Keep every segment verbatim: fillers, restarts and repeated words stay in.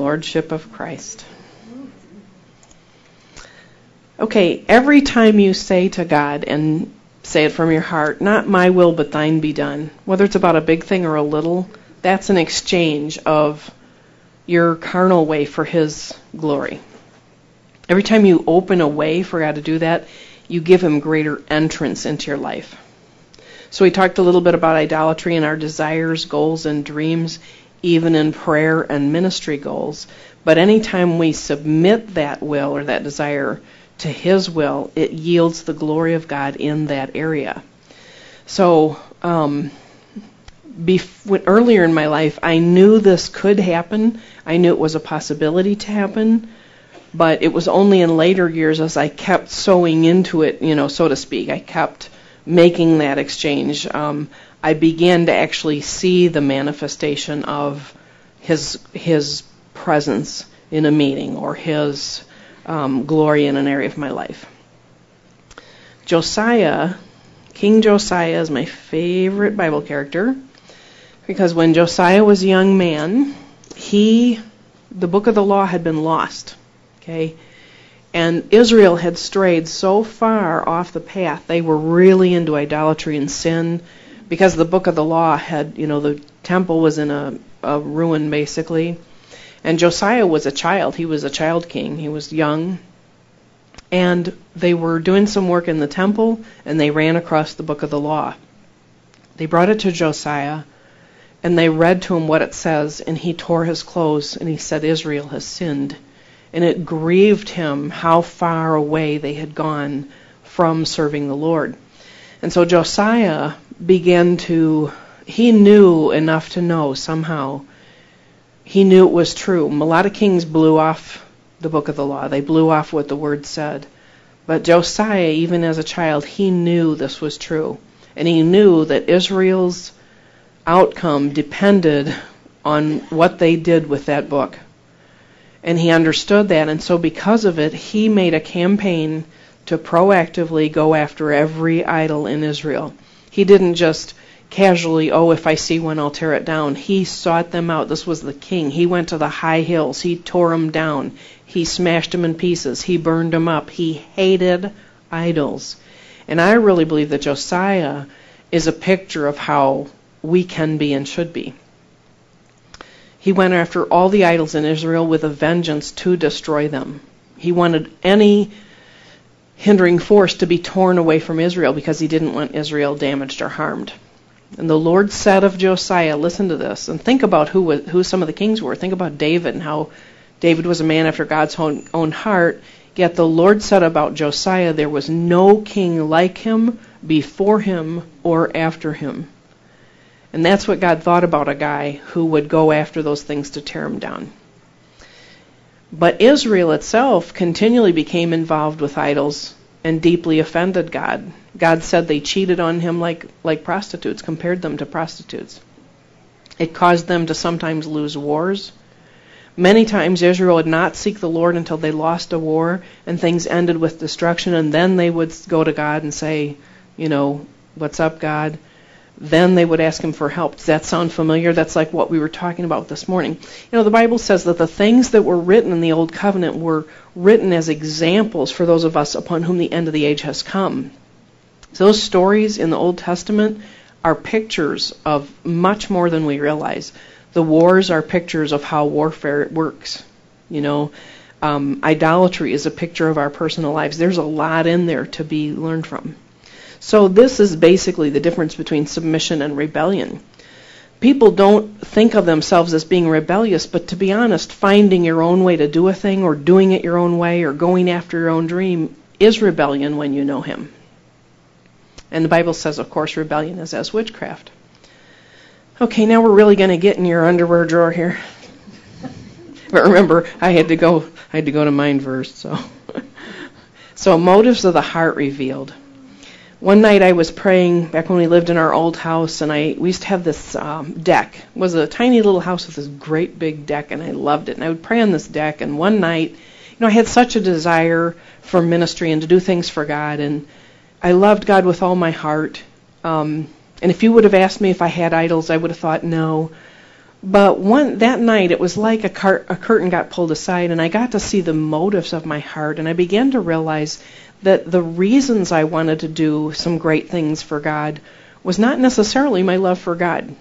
lordship of Christ. Okay, every time you say to God, and say it from your heart, not my will but thine be done, whether it's about a big thing or a little, that's an exchange of your carnal way for his glory. Every time you open a way for God to do that, you give him greater entrance into your life. So we talked a little bit about idolatry and our desires, goals, and dreams, even in prayer and ministry goals. But anytime we submit that will or that desire to his will, it yields the glory of God in that area. So um, bef- earlier in my life, I knew this could happen. I knew it was a possibility to happen. But it was only in later years as I kept sowing into it, you know, so to speak. I kept making that exchange. Um, I began to actually see the manifestation of his his presence in a meeting or his um, glory in an area of my life. Josiah, King Josiah is my favorite Bible character because when Josiah was a young man, he, the book of the law had been lost. Okay, and Israel had strayed so far off the path. They were really into idolatry and sin because the book of the law had, you know, the temple was in a, a ruin basically. And Josiah was a child. He was a child king. He was young. And they were doing some work in the temple, and they ran across the book of the law. They brought it to Josiah, and they read to him what it says, and he tore his clothes, and he said, Israel has sinned. And it grieved him how far away they had gone from serving the Lord. And so Josiah began to, he knew enough to know somehow. He knew it was true. A lot of kings blew off the book of the law. They blew off what the word said. But Josiah, even as a child, he knew this was true. And he knew that Israel's outcome depended on what they did with that book. And he understood that, and so because of it, he made a campaign to proactively go after every idol in Israel. He didn't just casually, oh, if I see one, I'll tear it down. He sought them out. This was the king. He went to the high hills. He tore them down. He smashed them in pieces. He burned them up. He hated idols. And I really believe that Josiah is a picture of how we can be and should be. He went after all the idols in Israel with a vengeance to destroy them. He wanted any hindering force to be torn away from Israel because he didn't want Israel damaged or harmed. And the Lord said of Josiah, listen to this, and think about who was, who some of the kings were. Think about David and how David was a man after God's own, own heart. Yet the Lord said about Josiah, there was no king like him before him or after him. And that's what God thought about a guy who would go after those things to tear him down. But Israel itself continually became involved with idols and deeply offended God. God said they cheated on him like, like prostitutes, compared them to prostitutes. It caused them to sometimes lose wars. Many times Israel would not seek the Lord until they lost a war and things ended with destruction, and then they would go to God and say, you know, what's up, God? Then they would ask him for help. Does that sound familiar? That's like what we were talking about this morning. You know, the Bible says that the things that were written in the Old Covenant were written as examples for those of us upon whom the end of the age has come. So those stories in the Old Testament are pictures of much more than we realize. The wars are pictures of how warfare works. You know, um, idolatry is a picture of our personal lives. There's a lot in there to be learned from. So this is basically the difference between submission and rebellion. People don't think of themselves as being rebellious, but to be honest, finding your own way to do a thing or doing it your own way or going after your own dream is rebellion when you know him. And the Bible says, of course, rebellion is as witchcraft. Okay, now we're really going to get in your underwear drawer here. But remember, I had to go I had to go to mine first, so. So motives of the heart revealed. One night I was praying back when we lived in our old house, and I we used to have this um, deck. It was a tiny little house with this great big deck, and I loved it. And I would pray on this deck, and one night, you know, I had such a desire for ministry and to do things for God, and I loved God with all my heart. Um, and if you would have asked me if I had idols, I would have thought no. But one that night, it was like a, car, a curtain got pulled aside, and I got to see the motives of my heart, and I began to realize that the reasons I wanted to do some great things for God was not necessarily my love for God.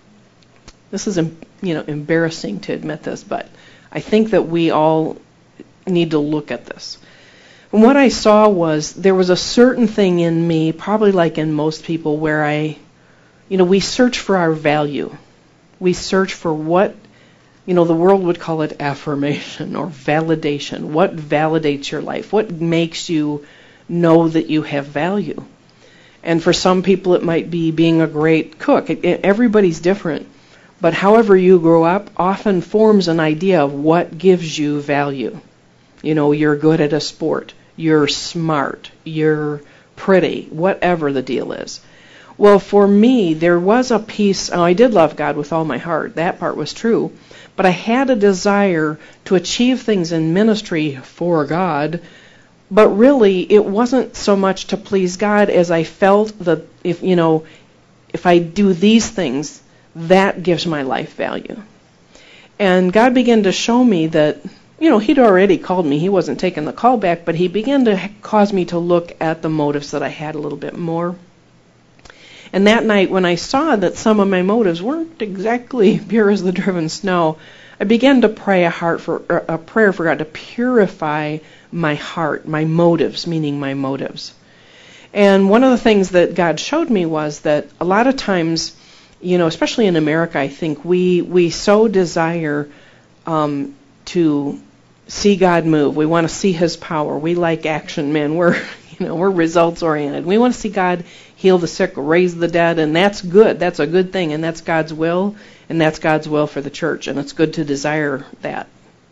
This is, you know, embarrassing to admit this, but I think that we all need to look at this. And what I saw was there was a certain thing in me, probably like in most people, where I, you know, we search for our value. We search for what, you know, the world would call it affirmation or validation. What validates your life? What makes you know that you have value? And for some people it might be being a great cook. It, it, everybody's different. But however you grow up often forms an idea of what gives you value. You know, you're good at a sport. You're smart. You're pretty. Whatever the deal is. Well, for me, there was a piece, oh, I did love God with all my heart. That part was true. But I had a desire to achieve things in ministry for God. But really, it wasn't so much to please God as I felt that if, you know, if I do these things, that gives my life value. And God began to show me that, you know, He'd already called me. He wasn't taking the call back, but He began to cause me to look at the motives that I had a little bit more. And that night, when I saw that some of my motives weren't exactly pure as the driven snow, I began to pray a heart for a prayer for God to purify my heart, my motives, meaning my motives. And one of the things that God showed me was that a lot of times, you know, especially in America, I think we we so desire um, to see God move. We want to see His power. We like action men. We're you know we're results oriented. We want to see God heal the sick, raise the dead, and that's good. That's a good thing, and that's God's will, and that's God's will for the church, and it's good to desire that.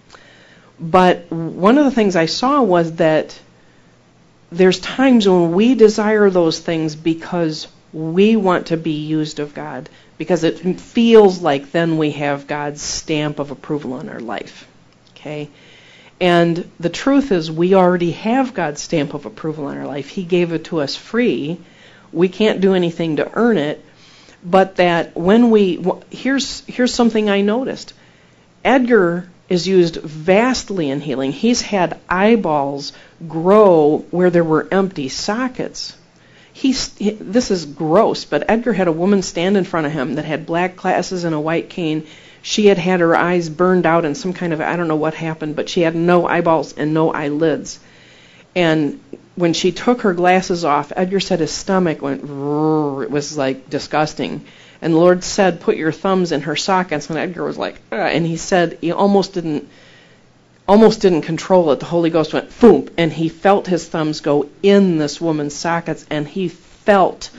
But one of the things I saw was that there's times when we desire those things because we want to be used of God, because it feels like then we have God's stamp of approval on our life. Okay? And the truth is we already have God's stamp of approval on our life. He gave it to us free. We can't do anything to earn it, but that when we, here's here's something I noticed. Edgar is used vastly in healing. He's had eyeballs grow where there were empty sockets. He's, he, this is gross, but Edgar had a woman stand in front of him that had black glasses and a white cane. She had had her eyes burned out in some kind of, I don't know what happened, but she had no eyeballs and no eyelids. And when she took her glasses off, Edgar said his stomach went, it was like disgusting. And the Lord said, put your thumbs in her sockets. And Edgar was like, ugh. And he said he almost didn't, almost didn't control it. The Holy Ghost went, boom. And he felt his thumbs go in this woman's sockets. And he felt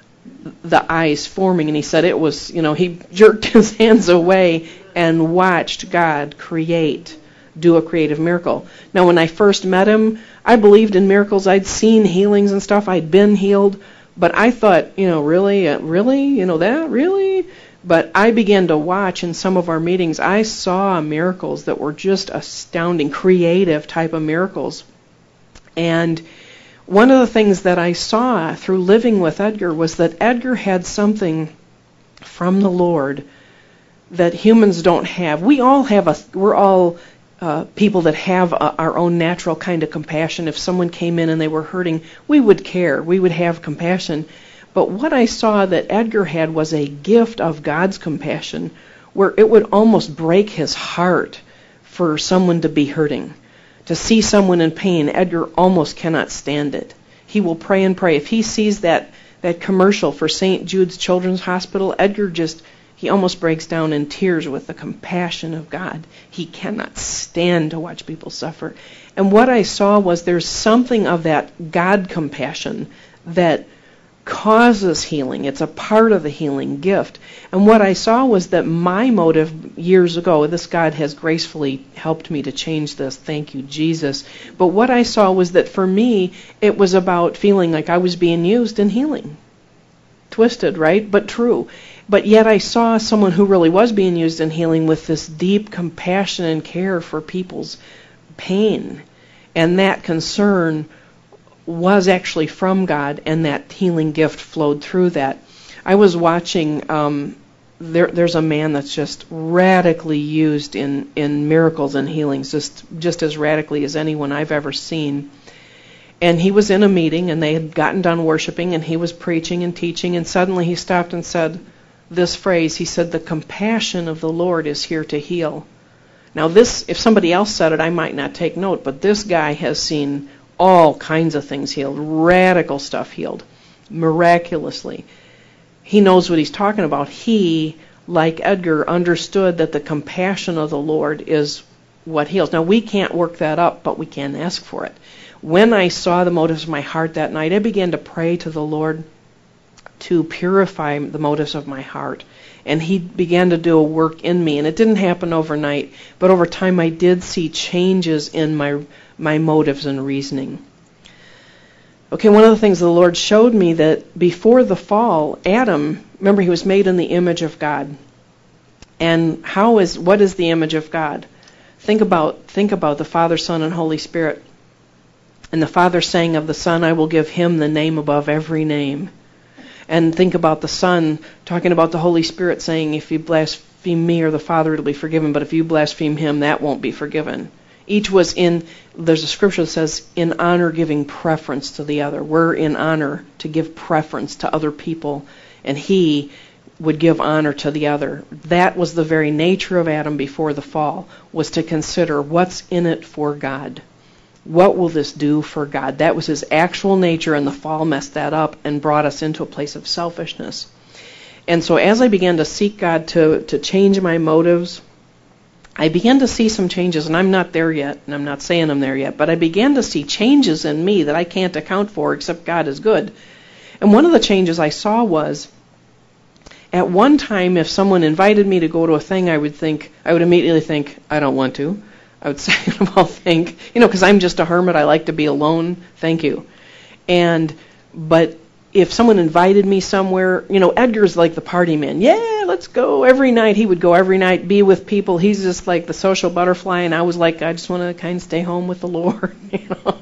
the eyes forming. And he said it was, you know, he jerked his hands away and watched God create, do a creative miracle. Now, when I first met him, I believed in miracles. I'd seen healings and stuff. I'd been healed. But I thought, you know, really, uh, really, you know, that, really? But I began to watch in some of our meetings. I saw miracles that were just astounding, creative type of miracles. And one of the things that I saw through living with Edgar was that Edgar had something from the Lord that humans don't have. We all have a, we're all uh, people that have a, our own natural kind of compassion. If someone came in and they were hurting, we would care. We would have compassion. But what I saw that Edgar had was a gift of God's compassion, where it would almost break his heart for someone to be hurting. To see someone in pain, Edgar almost cannot stand it. He will pray and pray. If he sees that, that commercial for Saint Jude's Children's Hospital, Edgar just, he almost breaks down in tears with the compassion of God. He cannot stand to watch people suffer. And what I saw was there's something of that God compassion that causes healing. It's a part of the healing gift. And what I saw was that my motive years ago, this God has gracefully helped me to change this, thank you, Jesus. But what I saw was that for me, it was about feeling like I was being used in healing. Twisted, right? But true. But yet I saw someone who really was being used in healing with this deep compassion and care for people's pain. And that concern was actually from God, and that healing gift flowed through that. I was watching um, there, there's a man that's just radically used in, in miracles and healings, just just as radically as anyone I've ever seen. And he was in a meeting, and they had gotten done worshiping, and he was preaching and teaching, and suddenly he stopped and said this phrase. He said, "The compassion of the Lord is here to heal." Now this, if somebody else said it, I might not take note, but this guy has seen all kinds of things healed, radical stuff healed, miraculously. He knows what he's talking about. He, like Edgar, understood that the compassion of the Lord is what heals. Now, we can't work that up, but we can ask for it. When I saw the motives of my heart that night, I began to pray to the Lord to purify the motives of my heart. And he began to do a work in me. And it didn't happen overnight, but over time I did see changes in my my motives and reasoning. Okay, one of the things the Lord showed me that before the fall, Adam, remember, he was made in the image of God. And how is what is the image of God? Think about think about the Father, Son, and Holy Spirit. And the Father saying of the Son, "I will give him the name above every name." And think about the Son talking about the Holy Spirit saying, "If you blaspheme me or the Father, it'll be forgiven, but if you blaspheme him, that won't be forgiven." Each was in, there's a scripture that says, in honor giving preference to the other. We're in honor to give preference to other people, and he would give honor to the other. That was the very nature of Adam before the fall, was to consider what's in it for God. What will this do for God? That was his actual nature, and the fall messed that up and brought us into a place of selfishness. And so as I began to seek God to, to change my motives, I began to see some changes, and I'm not there yet, and I'm not saying I'm there yet, but I began to see changes in me that I can't account for except God is good. And one of the changes I saw was, at one time, if someone invited me to go to a thing, I would think, I would immediately think, I don't want to. I would second of all think, you know, because I'm just a hermit, I like to be alone, thank you. And, but if someone invited me somewhere, you know, Edgar's like the party man. Yeah, let's go every night. He would go every night, be with people. He's just like the social butterfly, and I was like, I just want to kind of stay home with the Lord, you know.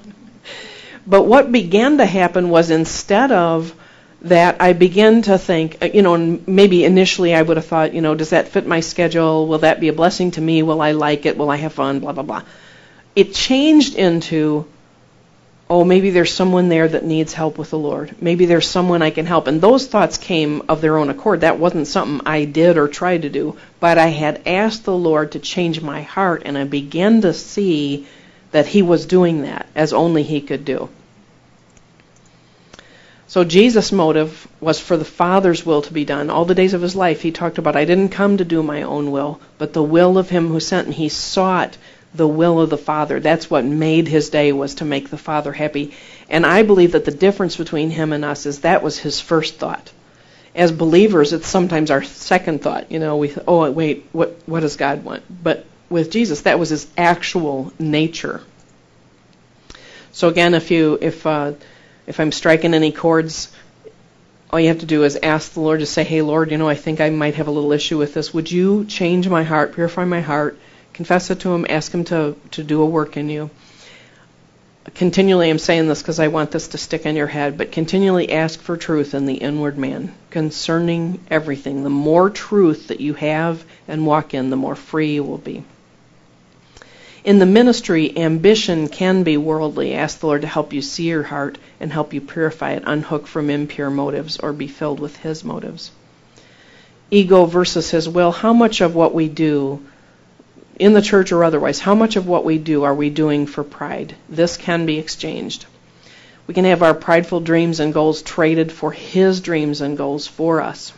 But what began to happen was, instead of that, I began to think, you know, and maybe initially I would have thought, you know, does that fit my schedule? Will that be a blessing to me? Will I like it? Will I have fun? Blah, blah, blah. It changed into, oh, maybe there's someone there that needs help with the Lord. Maybe there's someone I can help. And those thoughts came of their own accord. That wasn't something I did or tried to do, but I had asked the Lord to change my heart, and I began to see that he was doing that as only he could do. So Jesus' motive was for the Father's will to be done. All the days of his life, he talked about, I didn't come to do my own will, but the will of him who sent me. He sought the will of the Father. That's what made his day, was to make the Father happy. And I believe that the difference between him and us is that was his first thought. As believers, it's sometimes our second thought. You know, we oh wait, what what does God want? But with Jesus, that was his actual nature. So again, if you if uh, if I'm striking any chords, all you have to do is ask the Lord to say, hey, Lord, you know, I think I might have a little issue with this. Would you change my heart, purify my heart, confess it to him, ask him to, to do a work in you. Continually, I'm saying this because I want this to stick in your head, but continually ask for truth in the inward man concerning everything. The more truth that you have and walk in, the more free you will be. In the ministry, ambition can be worldly. Ask the Lord to help you see your heart and help you purify it, unhook from impure motives, or be filled with his motives. Ego versus his will. How much of what we do, in the church or otherwise, how much of what we do are we doing for pride? This can be exchanged. We can have our prideful dreams and goals traded for his dreams and goals for us.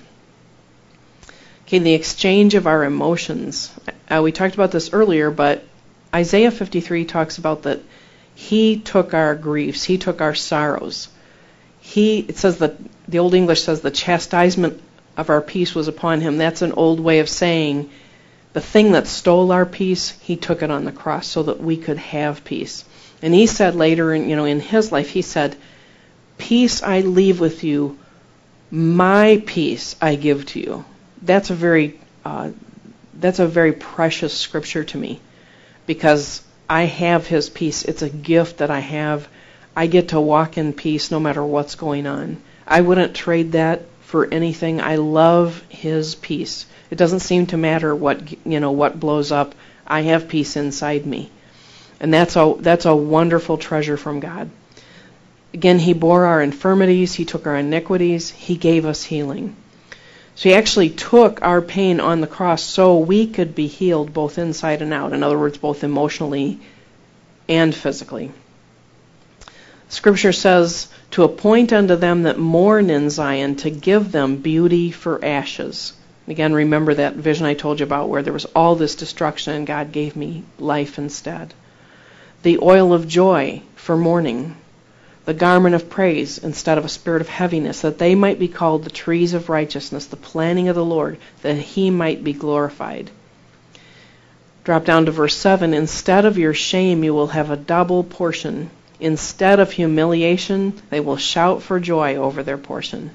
Okay, the exchange of our emotions. Uh, we talked about this earlier, but Isaiah fifty-three talks about that he took our griefs, he took our sorrows. He, it says that, the Old English says the chastisement of our peace was upon him. That's an old way of saying the thing that stole our peace, he took it on the cross so that we could have peace. And he said later, in, you know, in his life, he said, peace I leave with you, my peace I give to you. That's a very, uh, that's a very precious scripture to me, because I have his peace. It's a gift that I have. I get to walk in peace no matter what's going on. I wouldn't trade that for anything. I love his peace. It doesn't seem to matter what, you know, what blows up. I have peace inside me. And that's a, that's a wonderful treasure from God. Again, he bore our infirmities. He took our iniquities. He gave us healing. So he actually took our pain on the cross so we could be healed both inside and out. In other words, both emotionally and physically. Scripture says, to appoint unto them that mourn in Zion, to give them beauty for ashes. Again, remember that vision I told you about where there was all this destruction and God gave me life instead. The oil of joy for mourning. The garment of praise instead of a spirit of heaviness, that they might be called the trees of righteousness, the planting of the Lord, that he might be glorified. Drop down to verse seven. Instead of your shame, you will have a double portion. Instead of humiliation, they will shout for joy over their portion.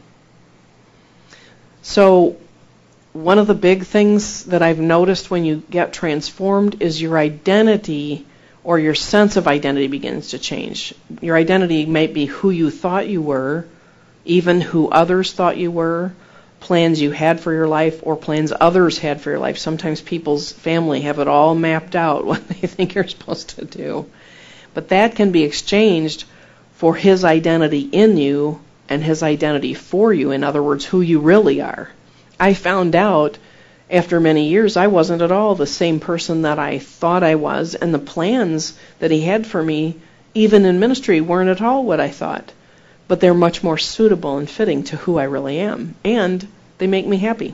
So, one of the big things that I've noticed when you get transformed is your identity or your sense of identity begins to change. Your identity might be who you thought you were, even who others thought you were, plans you had for your life, or plans others had for your life. Sometimes people's family have it all mapped out, what they think you're supposed to do. But that can be exchanged for his identity in you and his identity for you. In other words, who you really are. I found out after many years I wasn't at all the same person that I thought I was, and the plans that he had for me, even in ministry, weren't at all what I thought. But they're much more suitable and fitting to who I really am, and they make me happy.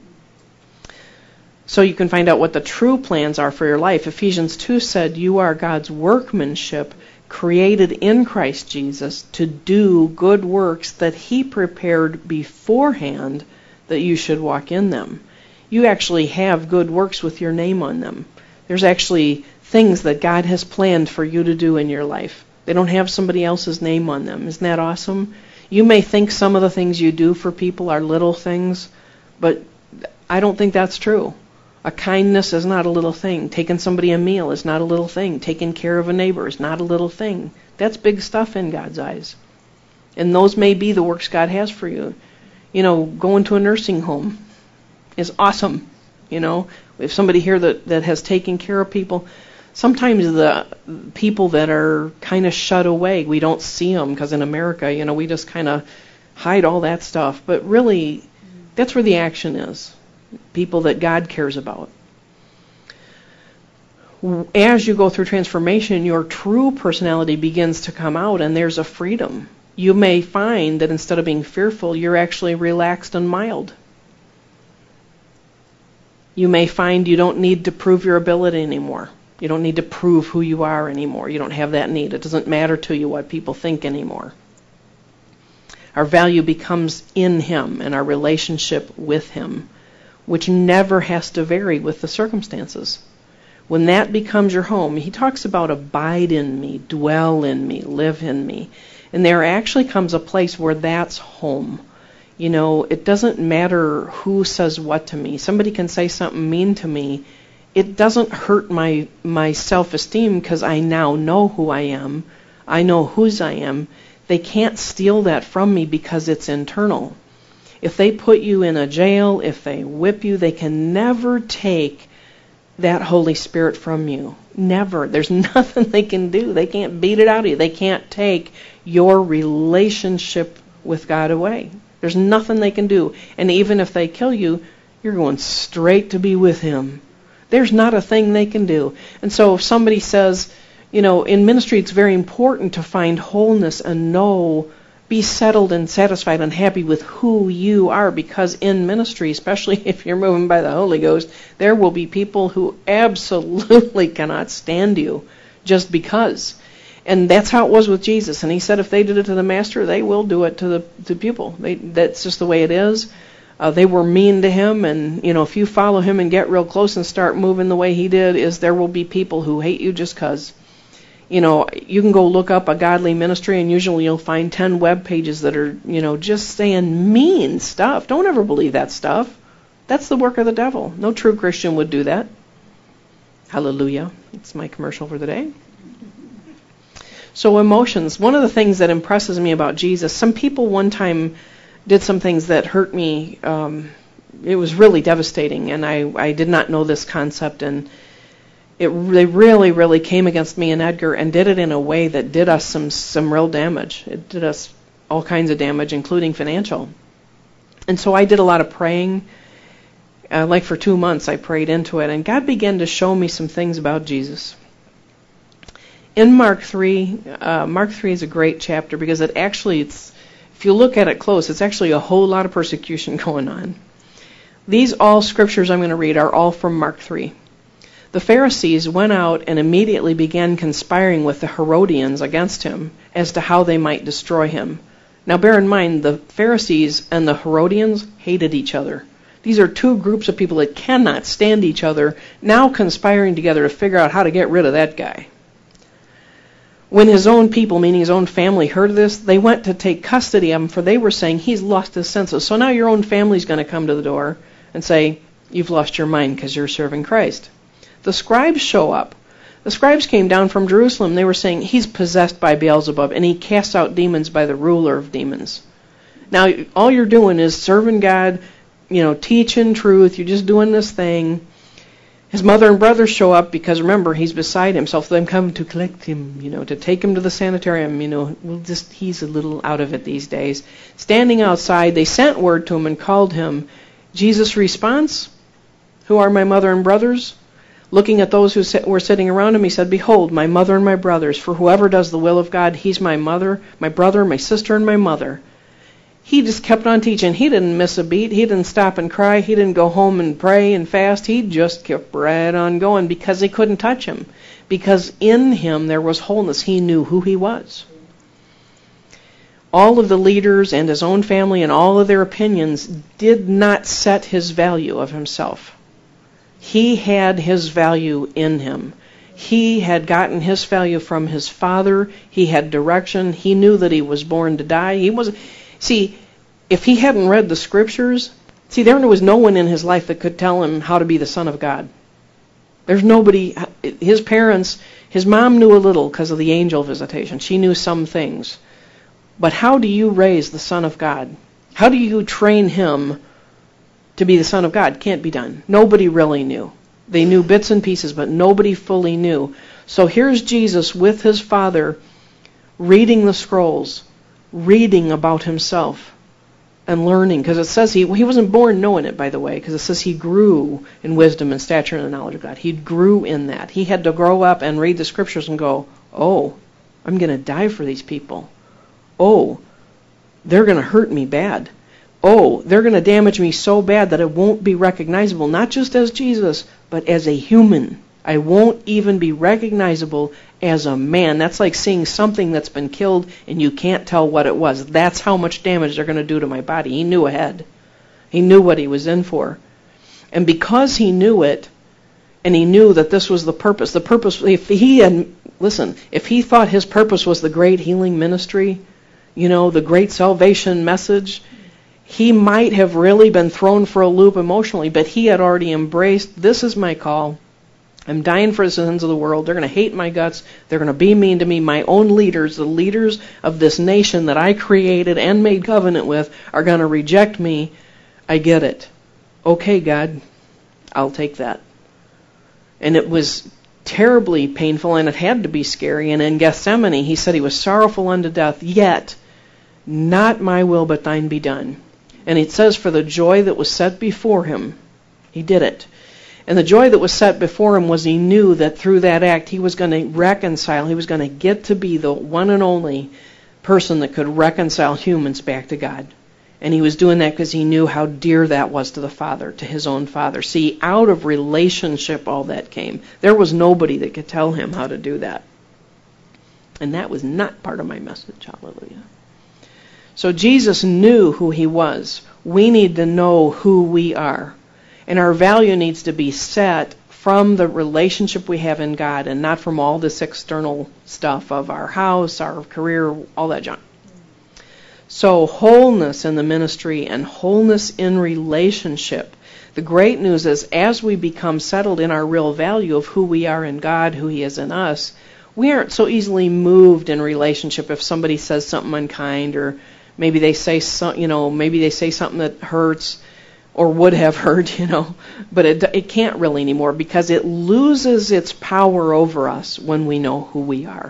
So you can find out what the true plans are for your life. Ephesians two said, you are God's workmanship, created in Christ Jesus to do good works that he prepared beforehand that you should walk in them. You actually have good works with your name on them. There's actually things that God has planned for you to do in your life. They don't have somebody else's name on them. Isn't that awesome? You may think some of the things you do for people are little things, but I don't think that's true. A kindness is not a little thing. Taking somebody a meal is not a little thing. Taking care of a neighbor is not a little thing. That's big stuff in God's eyes. And those may be the works God has for you. You know, going to a nursing home is awesome. You know, if somebody here that, that has taken care of people, sometimes the people that are kind of shut away, we don't see them because in America, you know, we just kind of hide all that stuff. But really, that's where the action is. People that God cares about. As you go through transformation, your true personality begins to come out, and there's a freedom. You may find that instead of being fearful, you're actually relaxed and mild. You may find you don't need to prove your ability anymore. You don't need to prove who you are anymore. You don't have that need. It doesn't matter to you what people think anymore. Our value becomes in him and our relationship with him, which never has to vary with the circumstances. When that becomes your home, he talks about abide in me, dwell in me, live in me. And there actually comes a place where that's home. You know, it doesn't matter who says what to me. Somebody can say something mean to me. It doesn't hurt my, my self-esteem because I now know who I am. I know whose I am. They can't steal that from me because it's internal. If they put you in a jail, if they whip you, they can never take that Holy Spirit from you. Never. There's nothing they can do. They can't beat it out of you. They can't take your relationship with God away. There's nothing they can do. And even if they kill you, you're going straight to be with him. There's not a thing they can do. And so if somebody says, you know, in ministry it's very important to find wholeness and know, be settled and satisfied and happy with who you are, because in ministry, especially if you're moving by the Holy Ghost, there will be people who absolutely cannot stand you just because. And that's how it was with Jesus. And he said if they did it to the master, they will do it to the, the pupil. They, that's just the way it is. Uh, they were mean to him. And, you know, if you follow him and get real close and start moving the way he did, is there will be people who hate you just because. You know, you can go look up a godly ministry, and usually you'll find ten web pages that are, you know, just saying mean stuff. Don't ever believe that stuff. That's the work of the devil. No true Christian would do that. Hallelujah. It's my commercial for the day. So emotions. One of the things that impresses me about Jesus, some people one time did some things that hurt me. Um, it was really devastating, and I, I did not know this concept, and it they really, really came against me and Edgar and did it in a way that did us some, some real damage. It did us all kinds of damage, including financial. And so I did a lot of praying. Uh, like for two months I prayed into it, and God began to show me some things about Jesus. In Mark three, uh, Mark three is a great chapter because it actually, it's, if you look at it close, it's actually a whole lot of persecution going on. These all scriptures I'm going to read are all from Mark three. The Pharisees went out and immediately began conspiring with the Herodians against him as to how they might destroy him. Now bear in mind, the Pharisees and the Herodians hated each other. These are two groups of people that cannot stand each other, now conspiring together to figure out how to get rid of that guy. When his own people, meaning his own family, heard of this, they went to take custody of him, for they were saying, he's lost his senses. So now your own family's going to come to the door and say, you've lost your mind because you're serving Christ. The scribes show up. The scribes came down from Jerusalem. They were saying, he's possessed by Beelzebub, and he casts out demons by the ruler of demons. Now, all you're doing is serving God, you know, teaching truth. You're just doing this thing. His mother and brothers show up because, remember, he's beside himself. So they come to collect him, you know, to take him to the sanitarium. You know, we'll just he's a little out of it these days. Standing outside, they sent word to him and called him. Jesus' response, who are my mother and brothers? Looking at those who were sitting around him, he said, behold, my mother and my brothers. For whoever does the will of God, he's my mother, my brother, my sister, and my mother. He just kept on teaching. He didn't miss a beat. He didn't stop and cry. He didn't go home and pray and fast. He just kept right on going because they couldn't touch him. Because in him there was wholeness. He knew who he was. All of the leaders and his own family and all of their opinions did not set his value of himself. He had his value in him. He had gotten his value from his Father. He had direction. He knew that he was born to die. He wasn't... See, if he hadn't read the scriptures, see, there was no one in his life that could tell him how to be the Son of God. There's nobody, his parents, his mom knew a little because of the angel visitation. She knew some things. But how do you raise the Son of God? How do you train him to be the Son of God? Can't be done. Nobody really knew. They knew bits and pieces, but nobody fully knew. So here's Jesus with his Father reading the scrolls, reading about himself and learning, because it says he he wasn't born knowing it, by the way, because it says he grew in wisdom and stature and the knowledge of God. He grew in that. He had to grow up and read the scriptures and go, oh, I'm going to die for these people. Oh, they're going to hurt me bad. Oh, they're going to damage me so bad that it won't be recognizable, not just as Jesus, but as a human. I won't even be recognizable as a man. That's like seeing something that's been killed and you can't tell what it was. That's how much damage they're going to do to my body. He knew ahead. He knew what he was in for. And because he knew it, and he knew that this was the purpose, the purpose, if he had, listen, if he thought his purpose was the great healing ministry, you know, the great salvation message, he might have really been thrown for a loop emotionally, but he had already embraced, this is my call. I'm dying for the sins of the world. They're going to hate my guts. They're going to be mean to me. My own leaders, the leaders of this nation that I created and made covenant with, are going to reject me. I get it. Okay, God, I'll take that. And it was terribly painful, and it had to be scary. And in Gethsemane, he said he was sorrowful unto death, yet not my will but thine be done. And it says for the joy that was set before him, he did it. And the joy that was set before him was he knew that through that act he was going to reconcile, he was going to get to be the one and only person that could reconcile humans back to God. And he was doing that because he knew how dear that was to the Father, to his own Father. See, out of relationship all that came. There was nobody that could tell him how to do that. And that was not part of my message. Hallelujah. So Jesus knew who he was. We need to know who we are. And our value needs to be set from the relationship we have in God and not from all this external stuff of our house, our career, all that junk. So wholeness in the ministry and wholeness in relationship. The great news is as we become settled in our real value of who we are in God, who he is in us, we aren't so easily moved in relationship if somebody says something unkind or maybe they say some, you know, maybe they say something that hurts or would have hurt, you know, but it it can't really anymore because it loses its power over us when we know who we are.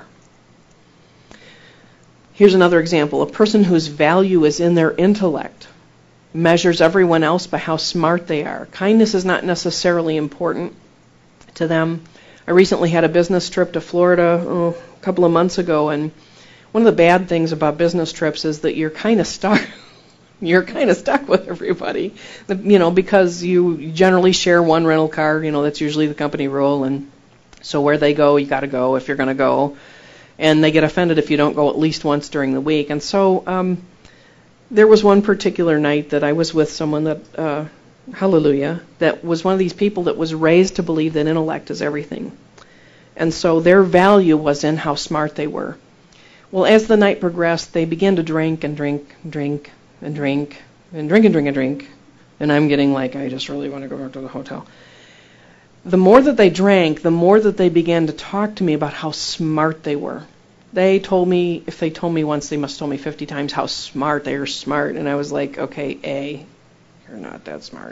Here's another example. A person whose value is in their intellect measures everyone else by how smart they are. Kindness is not necessarily important to them. I recently had a business trip to Florida oh, a couple of months ago, and one of the bad things about business trips is that you're kind of stuck. You're kind of stuck with everybody, you know, because you generally share one rental car. You know, that's usually the company rule, and so where they go, you got to go if you're going to go, and they get offended if you don't go at least once during the week. And so um, there was one particular night that I was with someone that, uh, hallelujah, that was one of these people that was raised to believe that intellect is everything, and so their value was in how smart they were. Well, as the night progressed, they began to drink and drink and drink. and drink, and drink and drink and drink, and I'm getting like, I just really want to go back to the hotel. The more that they drank, the more that they began to talk to me about how smart they were. They told me, if they told me once, they must have told me fifty times how smart they were smart, and I was like, okay, A, you're not that smart.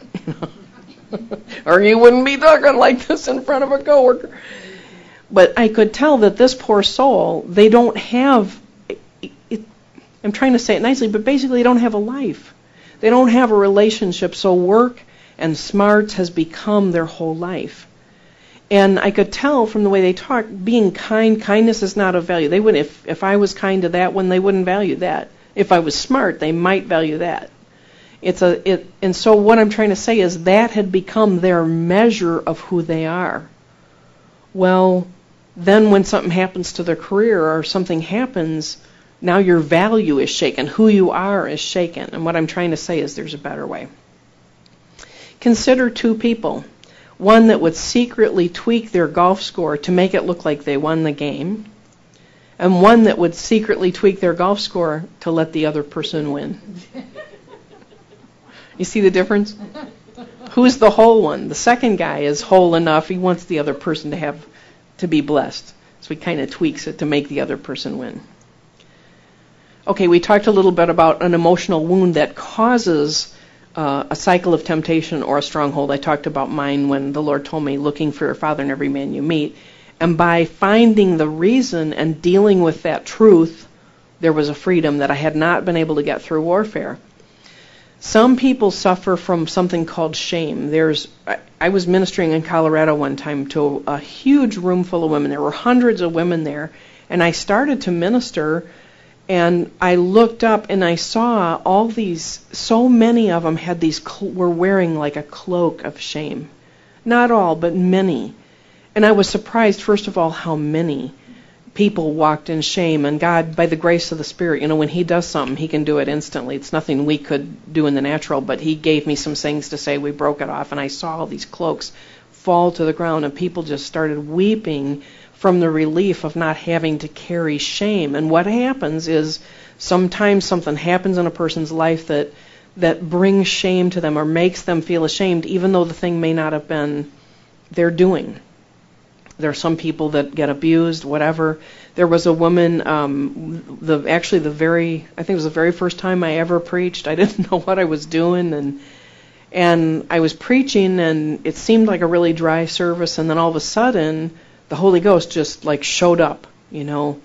Or you wouldn't be talking like this in front of a coworker. But I could tell that this poor soul, they don't have, it, it, I'm trying to say it nicely, but basically they don't have a life. They don't have a relationship, so work and smarts has become their whole life. And I could tell from the way they talk, being kind, kindness is not of value. They wouldn't, if, if I was kind to that one, they wouldn't value that. If I was smart, they might value that. It's a, it, and so what I'm trying to say is that had become their measure of who they are. Well, then when something happens to their career or something happens, now your value is shaken. Who you are is shaken. And what I'm trying to say is there's a better way. Consider two people. One that would secretly tweak their golf score to make it look like they won the game, and one that would secretly tweak their golf score to let the other person win. You see the difference? Who's the whole one? The second guy is whole enough. He wants the other person to have to be blessed. So he kind of tweaks it to make the other person win. Okay, we talked a little bit about an emotional wound that causes uh, a cycle of temptation or a stronghold. I talked about mine when the Lord told me, looking for your Father in every man you meet. And by finding the reason and dealing with that truth, there was a freedom that I had not been able to get through warfare. Some people suffer from something called shame. There's, I, I was ministering in Colorado one time to a, a huge room full of women. There were hundreds of women there, and I started to minister. And I looked up and I saw all these, so many of them had these, were wearing like a cloak of shame. Not all, but many. And I was surprised, first of all, how many people walked in shame. And God, by the grace of the Spirit, you know, when He does something, He can do it instantly. It's nothing we could do in the natural, but He gave me some things to say. We broke it off, and I saw all these cloaks fall to the ground, and people just started weeping from the relief of not having to carry shame. And what happens is sometimes something happens in a person's life that that brings shame to them or makes them feel ashamed, even though the thing may not have been their doing. There are some people that get abused, whatever. There was a woman, um, the actually the very, I think it was the very first time I ever preached. I didn't know what I was doing, and and I was preaching, and it seemed like a really dry service, and then all of a sudden, the Holy Ghost just like showed up, you know.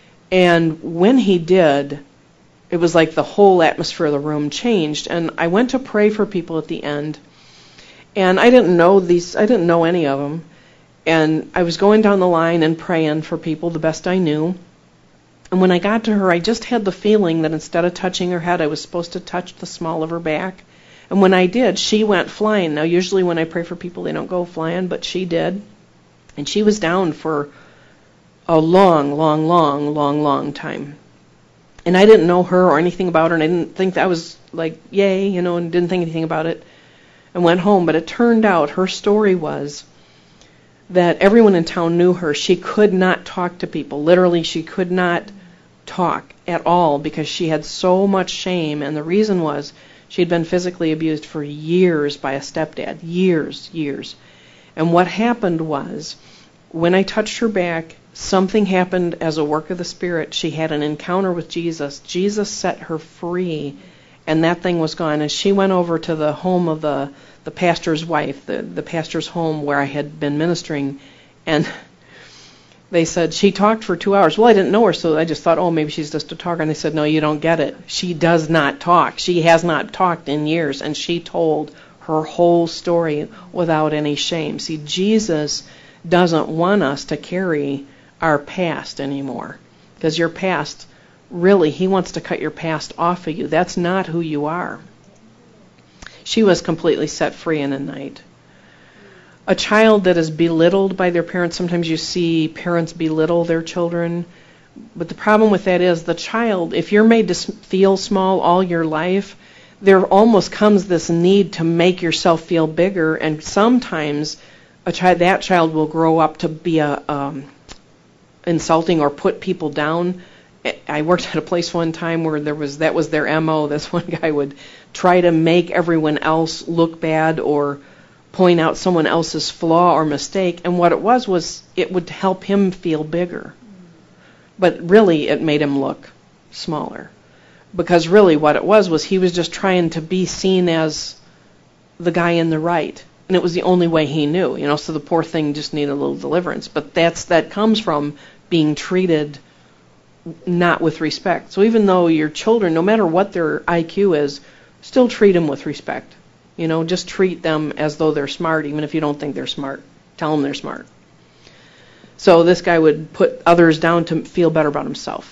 And when He did, it was like the whole atmosphere of the room changed. And I went to pray for people at the end, and I didn't know these, I didn't know any of them. And I was going down the line and praying for people the best I knew. And when I got to her, I just had the feeling that instead of touching her head, I was supposed to touch the small of her back. And when I did, she went flying. Now, usually when I pray for people, they don't go flying, but she did. And she was down for a long, long, long, long, long time. And I didn't know her or anything about her, and I didn't think that was like, yay, you know, and didn't think anything about it. And went home. But it turned out her story was that everyone in town knew her. She could not talk to people. Literally, she could not talk at all because she had so much shame. And the reason was she'd been physically abused for years by a stepdad. Years, years. And what happened was, when I touched her back, Something happened as a work of the Spirit. She had an encounter with Jesus. Jesus set her free, and that thing was gone. And she went over to the home of the, the pastor's wife, the, the pastor's home where I had been ministering, and they said, she talked for two hours. Well, I didn't know her, so I just thought, oh, maybe she's just a talker. And they said, no, you don't get it. She does not talk. She has not talked in years, and she told her whole story without any shame. See, Jesus doesn't want us to carry our past anymore, because your past, really, he wants to cut your past off of you. That's not who you are. She was completely set free in a night. A child that is belittled by their parents, sometimes you see parents belittle their children, but the problem with that is the child, if you're made to feel small all your life, there almost comes this need to make yourself feel bigger, and sometimes a child, that child will grow up to be a um, insulting or put people down. I worked at a place one time where there was that was their M O. This one guy would try to make everyone else look bad or point out someone else's flaw or mistake, and what it was was it would help him feel bigger. But really it made him look smaller. Because really what it was was he was just trying to be seen as the guy in the right. And it was the only way he knew, you know, so the poor thing just needed a little deliverance. But that's that comes from being treated not with respect. So even though your children, no matter what their I Q is, still treat them with respect. You know, just treat them as though they're smart, even if you don't think they're smart. Tell them they're smart. So this guy would put others down to feel better about himself.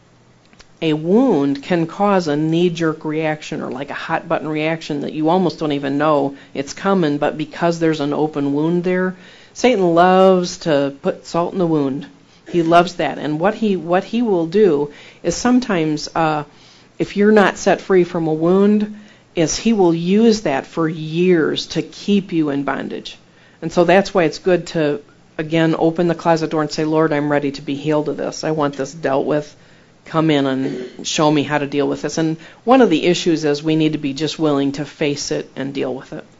A wound can cause a knee-jerk reaction or like a hot-button reaction that you almost don't even know it's coming, but because there's an open wound there, Satan loves to put salt in the wound. He loves that. And what he what he will do is sometimes, uh, if you're not set free from a wound, is he will use that for years to keep you in bondage. And so that's why it's good to, again, open the closet door and say, Lord, I'm ready to be healed of this. I want this dealt with. Come in and show me how to deal with this. And one of the issues is we need to be just willing to face it and deal with it.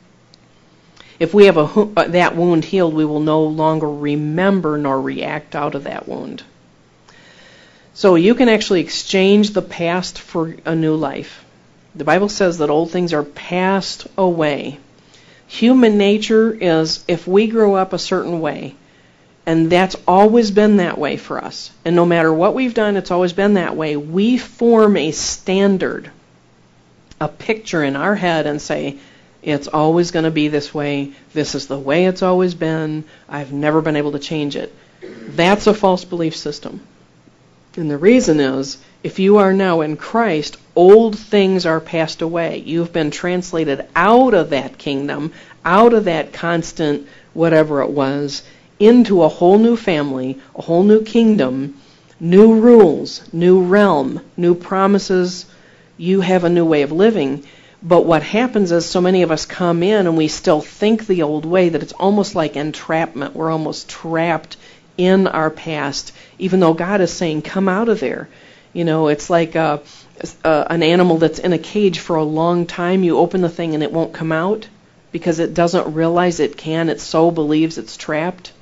If we have a, that wound healed, we will no longer remember nor react out of that wound. So you can actually exchange the past for a new life. The Bible says that old things are passed away. Human nature is, if we grow up a certain way, and that's always been that way for us, and no matter what we've done, it's always been that way, we form a standard, a picture in our head and say, it's always going to be this way, this is the way it's always been, I've never been able to change it. That's a false belief system. And the reason is, if you are now in Christ, old things are passed away. You've been translated out of that kingdom, out of that constant whatever it was, into a whole new family, a whole new kingdom, new rules, new realm, new promises. You have a new way of living. But what happens is so many of us come in and we still think the old way that it's almost like entrapment. We're almost trapped in our past, even though God is saying, come out of there. You know, it's like a, a, an animal that's in a cage for a long time. You open the thing and it won't come out because it doesn't realize it can. It so believes it's trapped.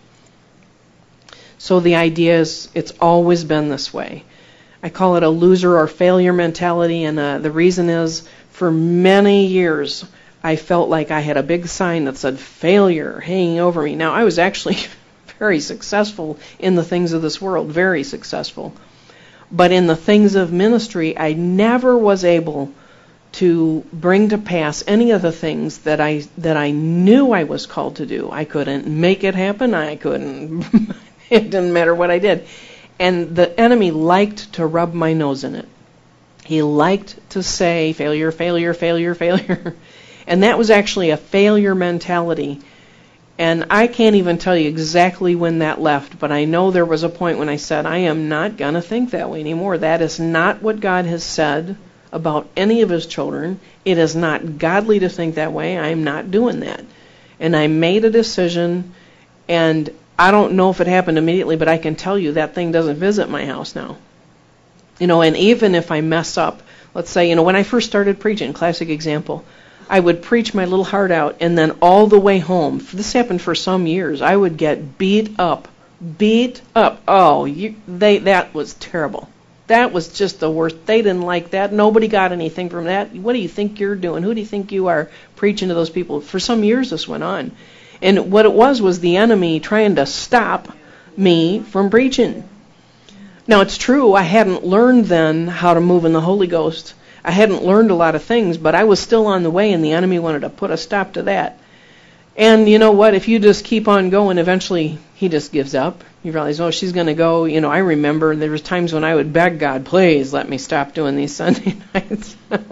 So the idea is it's always been this way. I call it a loser or failure mentality, and uh, the reason is for many years I felt like I had a big sign that said failure hanging over me. Now, I was actually very successful in the things of this world, very successful. But in the things of ministry, I never was able to bring to pass any of the things that I that I knew I was called to do. I couldn't make it happen. I couldn't. It didn't matter what I did. And the enemy liked to rub my nose in it. He liked to say failure, failure, failure, failure. And that was actually a failure mentality. And I can't even tell you exactly when that left, but I know there was a point when I said, I am not going to think that way anymore. That is not what God has said about any of his children. It is not godly to think that way. I am not doing that. And I made a decision, and I don't know if it happened immediately, but I can tell you that thing doesn't visit my house now. You know, and even if I mess up, let's say, you know, when I first started preaching, classic example, I would preach my little heart out, and then all the way home, this happened for some years, I would get beat up beat up. Oh, you, they that was terrible. That was just the worst. They didn't like that. Nobody got anything from that. What do you think you're doing? Who do you think you are preaching to those people? For some years this went on. And what it was was the enemy trying to stop me from preaching. Now, it's true, I hadn't learned then how to move in the Holy Ghost. I hadn't learned a lot of things, but I was still on the way, and the enemy wanted to put a stop to that. And you know what? If you just keep on going, eventually he just gives up. You realize, oh, she's going to go. You know, I remember there was times when I would beg God, please let me stop doing these Sunday nights.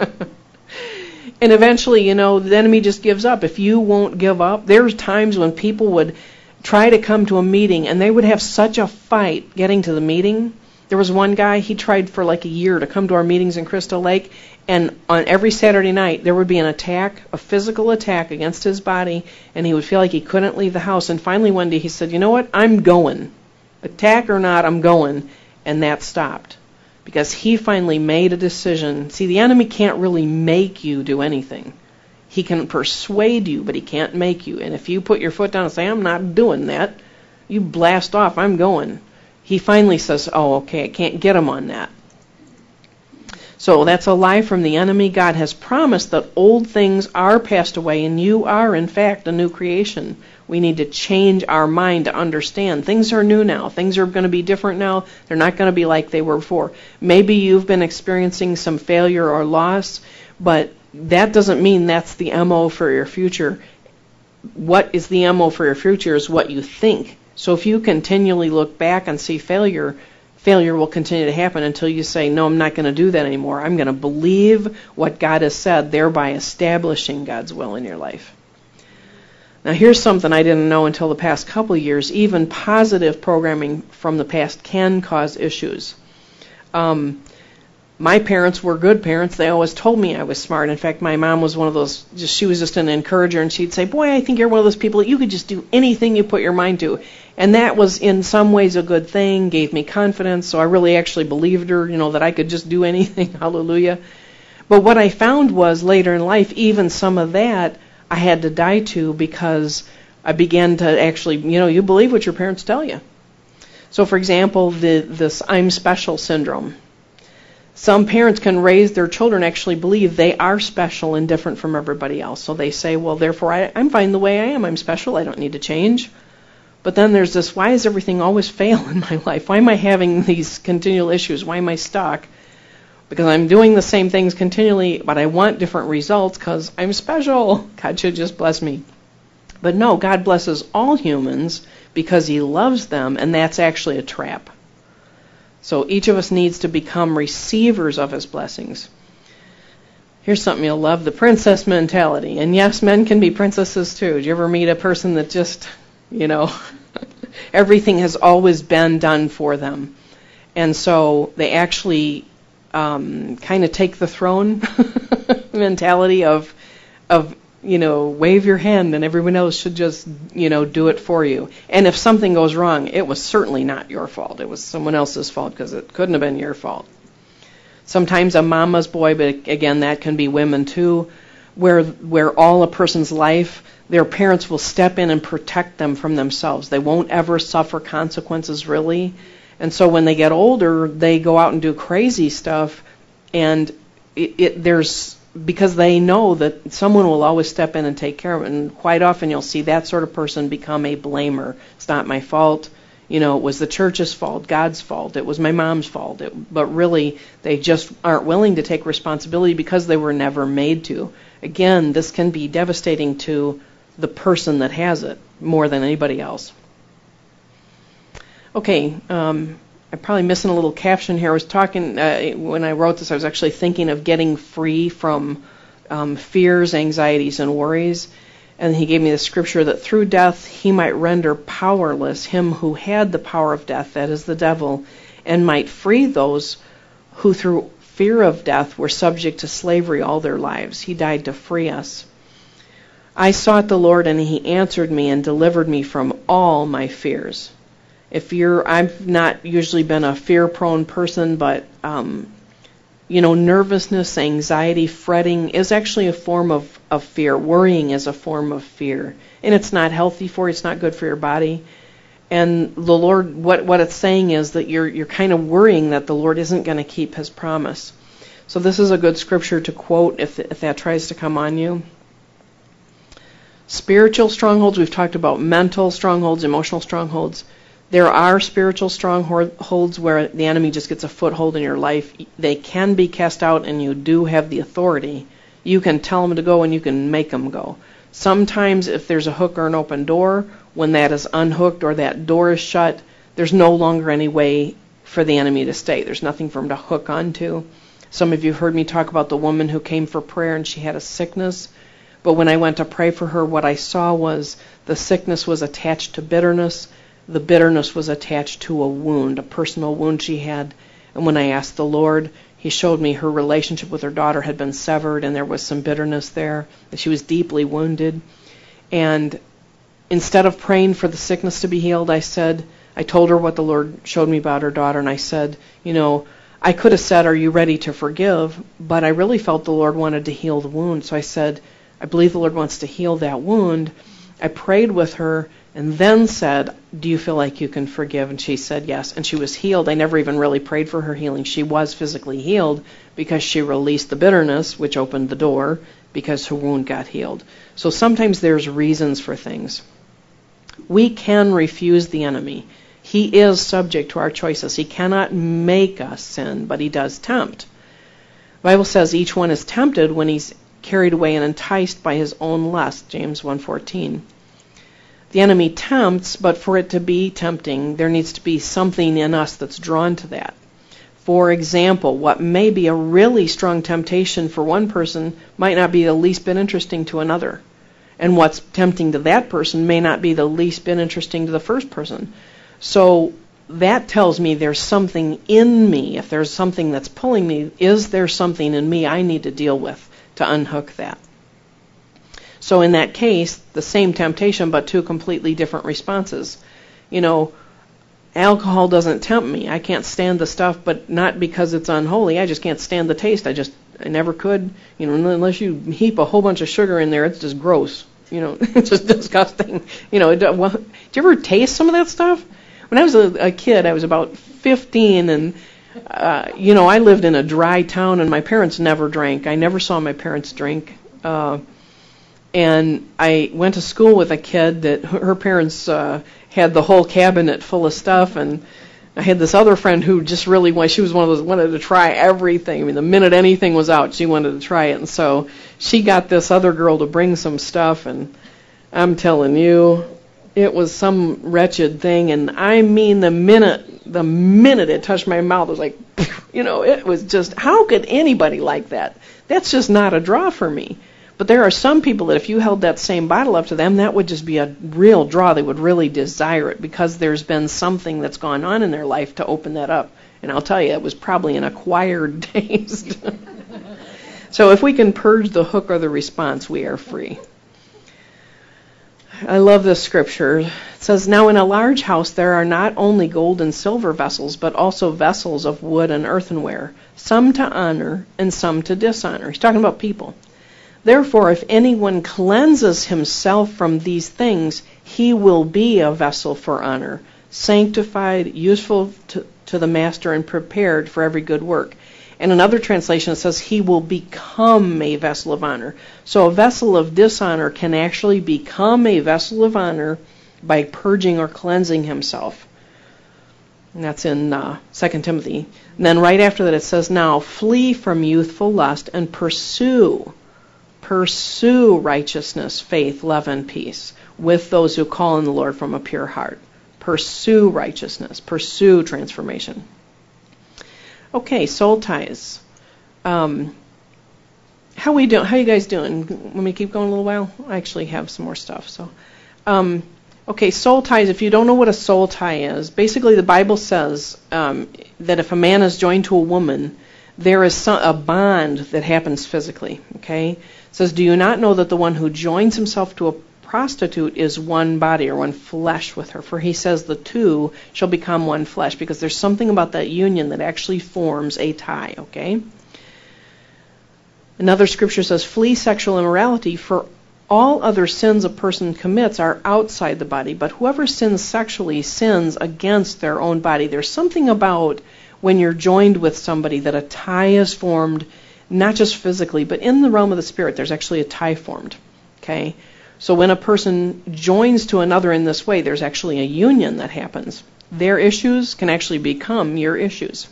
And eventually, you know, the enemy just gives up. If you won't give up, there's times when people would try to come to a meeting, and they would have such a fight getting to the meeting. There was one guy, he tried for like a year to come to our meetings in Crystal Lake, and on every Saturday night there would be an attack, a physical attack against his body, and he would feel like he couldn't leave the house. And finally one day he said, you know what, I'm going. Attack or not, I'm going. And that stopped. Because he finally made a decision. See, the enemy can't really make you do anything. He can persuade you, but he can't make you. And if you put your foot down and say, I'm not doing that, you blast off, I'm going. He finally says, oh, okay, I can't get him on that. So that's a lie from the enemy. God has promised that old things are passed away, and you are, in fact, a new creation. We need to change our mind to understand. Things are new now. Things are going to be different now. They're not going to be like they were before. Maybe you've been experiencing some failure or loss, but that doesn't mean that's the M O for your future. What is the M O for your future is what you think. So if you continually look back and see failure, failure will continue to happen until you say, no, I'm not going to do that anymore. I'm going to believe what God has said, thereby establishing God's will in your life. Now here's something I didn't know until the past couple of years. Even positive programming from the past can cause issues. Um, my parents were good parents. They always told me I was smart. In fact, my mom was one of those, just, she was just an encourager, and she'd say, boy, I think you're one of those people that you could just do anything you put your mind to. And that was in some ways a good thing, gave me confidence, so I really actually believed her, you know, that I could just do anything, hallelujah. But what I found was later in life, even some of that I had to die to, because I began to actually, you know, you believe what your parents tell you. So for example, the, this I'm special syndrome. Some parents can raise their children actually believe they are special and different from everybody else. So they say, well, therefore I, I'm fine the way I am. I'm special. I don't need to change. But then there's this, why does everything always fail in my life? Why am I having these continual issues? Why am I stuck? Because I'm doing the same things continually, but I want different results because I'm special. God should just bless me. But no, God blesses all humans because he loves them, and that's actually a trap. So each of us needs to become receivers of his blessings. Here's something you'll love, the princess mentality. And yes, men can be princesses too. Did you ever meet a person that just, you know, everything has always been done for them? And so they actually um, kind of take the throne mentality of, of, you know, wave your hand and everyone else should just, you know, do it for you. And if something goes wrong, it was certainly not your fault. It was someone else's fault because it couldn't have been your fault. Sometimes a mama's boy, but again, that can be women too, where where all a person's life, their parents will step in and protect them from themselves. They won't ever suffer consequences, really. And so when they get older, they go out and do crazy stuff, and it, it there's because they know that someone will always step in and take care of it. And quite often you'll see that sort of person become a blamer. It's not my fault. You know, it was the church's fault, God's fault. It was my mom's fault. It, but really, they just aren't willing to take responsibility because they were never made to. Again, this can be devastating to the person that has it more than anybody else. Okay, um, I'm probably missing a little caption here. I was talking, uh, when I wrote this, I was actually thinking of getting free from um, fears, anxieties, and worries. And he gave me the scripture that through death he might render powerless him who had the power of death, that is the devil, and might free those who through fear of death were subject to slavery all their lives. He died to free us. I sought the Lord, and he answered me and delivered me from all my fears. If you're, I've not usually been a fear-prone person, but, um, you know, nervousness, anxiety, fretting is actually a form of, of fear. Worrying is a form of fear. And it's not healthy for you. It's not good for your body. And the Lord, what, what it's saying is that you're you're kind of worrying that the Lord isn't going to keep his promise. So this is a good scripture to quote if, if that tries to come on you. Spiritual strongholds, we've talked about mental strongholds, emotional strongholds. There are spiritual strongholds where the enemy just gets a foothold in your life. They can be cast out, and you do have the authority. You can tell them to go, and you can make them go. Sometimes if there's a hook or an open door, when that is unhooked or that door is shut, there's no longer any way for the enemy to stay. There's nothing for him to hook onto. Some of you have heard me talk about the woman who came for prayer and she had a sickness. But when I went to pray for her, what I saw was the sickness was attached to bitterness. The bitterness was attached to a wound, a personal wound she had. And when I asked the Lord, he showed me her relationship with her daughter had been severed, and there was some bitterness there, that she was deeply wounded. And instead of praying for the sickness to be healed, I said, I told her what the Lord showed me about her daughter, and I said, you know, I could have said, are you ready to forgive? But I really felt the Lord wanted to heal the wound. So I said, I believe the Lord wants to heal that wound. I prayed with her and then said, do you feel like you can forgive? And she said yes, and she was healed. I never even really prayed for her healing. She was physically healed because she released the bitterness, which opened the door, because her wound got healed. So sometimes there's reasons for things. We can refuse the enemy. He is subject to our choices. He cannot make us sin, but he does tempt. The Bible says each one is tempted when he's carried away and enticed by his own lust, James one fourteen. The enemy tempts, but for it to be tempting, there needs to be something in us that's drawn to that. For example, what may be a really strong temptation for one person might not be the least bit interesting to another. And what's tempting to that person may not be the least bit interesting to the first person. So that tells me there's something in me. If there's something that's pulling me, is there something in me I need to deal with to unhook that? So in that case, the same temptation, but two completely different responses. You know, alcohol doesn't tempt me. I can't stand the stuff, but not because it's unholy. I just can't stand the taste. I just, I never could. You know, unless you heap a whole bunch of sugar in there, it's just gross. You know, it's just disgusting. You know, it, well, do you ever taste some of that stuff? When I was a, a kid, I was about fifteen, and, uh, you know, I lived in a dry town, and my parents never drank. I never saw my parents drink. Uh, and I went to school with a kid that her parents uh, had the whole cabinet full of stuff, and I had this other friend who just really wanted, she was one of those, wanted to try everything. I mean, the minute anything was out, she wanted to try it. And so she got this other girl to bring some stuff, and I'm telling you, it was some wretched thing. And I mean, the minute, the minute it touched my mouth, it was like, you know, it was just, how could anybody like that? That's just not a draw for me. But there are some people that if you held that same bottle up to them, that would just be a real draw. They would really desire it because there's been something that's gone on in their life to open that up. And I'll tell you, it was probably an acquired taste. So if we can purge the hook or the response, we are free. I love this scripture. It says, now in a large house there are not only gold and silver vessels, but also vessels of wood and earthenware, some to honor and some to dishonor. He's talking about people. Therefore, if anyone cleanses himself from these things, he will be a vessel for honor, sanctified, useful to, to the master, and prepared for every good work. And another translation it says he will become a vessel of honor. So a vessel of dishonor can actually become a vessel of honor by purging or cleansing himself. And that's in uh, Second Timothy. And then right after that it says, now flee from youthful lust and pursue Pursue righteousness, faith, love, and peace with those who call on the Lord from a pure heart. Pursue righteousness. Pursue transformation. Okay, soul ties. Um, how we doing? How you guys doing? Let me keep going a little while. I actually have some more stuff. So, um, okay, soul ties. If you don't know what a soul tie is, basically the Bible says um, that if a man is joined to a woman, there is some, a bond that happens physically. Okay. It says, do you not know that the one who joins himself to a prostitute is one body or one flesh with her? For he says the two shall become one flesh, because there's something about that union that actually forms a tie, okay? Another scripture says, flee sexual immorality, for all other sins a person commits are outside the body, but whoever sins sexually sins against their own body. There's something about when you're joined with somebody that a tie is formed, not just physically, but in the realm of the spirit, there's actually a tie formed. Okay? So when a person joins to another in this way, there's actually a union that happens. Their issues can actually become your issues.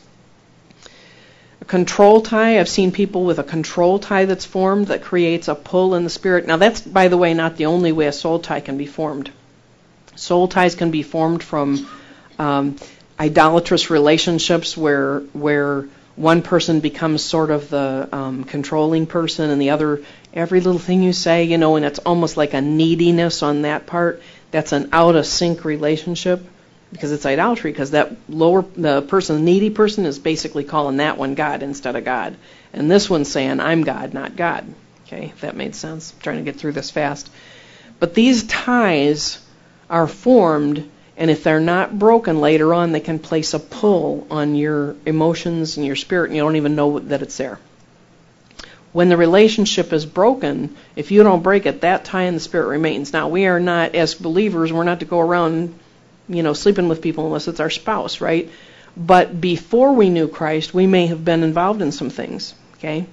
A control tie, I've seen people with a control tie that's formed that creates a pull in the spirit. Now that's, by the way, not the only way a soul tie can be formed. Soul ties can be formed from um, idolatrous relationships where where one person becomes sort of the um, controlling person and the other, every little thing you say, you know, and it's almost like a neediness on that part. That's an out of sync relationship. Because it's idolatry, because that lower, the person, the needy person is basically calling that one God instead of God. And this one's saying, I'm God, not God. Okay, if that made sense. I'm trying to get through this fast. But these ties are formed, and if they're not broken later on, they can place a pull on your emotions and your spirit, and you don't even know that it's there. When the relationship is broken, if you don't break it, that tie in the spirit remains. Now, we are not, as believers, we're not to go around you know, sleeping with people unless it's our spouse, right? But before we knew Christ, we may have been involved in some things, okay?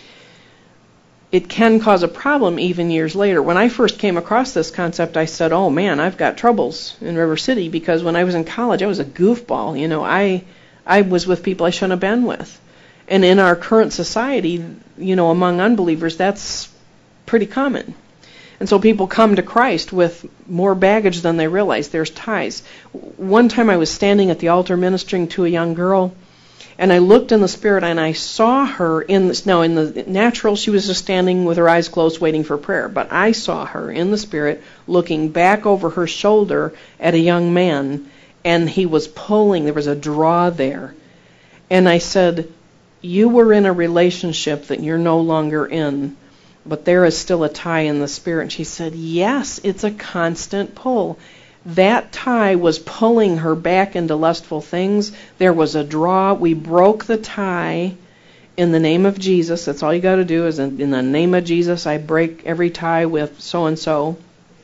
It can cause a problem even years later. When I first came across this concept, I said, oh man, I've got troubles in River City, because when I was in college, I was a goofball. You know, I I was with people I shouldn't have been with. And in our current society, you know, among unbelievers, that's pretty common. And so people come to Christ with more baggage than they realize. There's ties. One time I was standing at the altar ministering to a young girl, and I looked in the spirit and I saw her in this. Now, in the natural, she was just standing with her eyes closed waiting for prayer. But I saw her in the spirit looking back over her shoulder at a young man, and he was pulling. There was a draw there. And I said, you were in a relationship that you're no longer in, but there is still a tie in the spirit. And she said, yes, it's a constant pull. That tie was pulling her back into lustful things. There was a draw. We broke the tie in the name of Jesus. That's all you got to do is in, in the name of Jesus, I break every tie with so-and-so.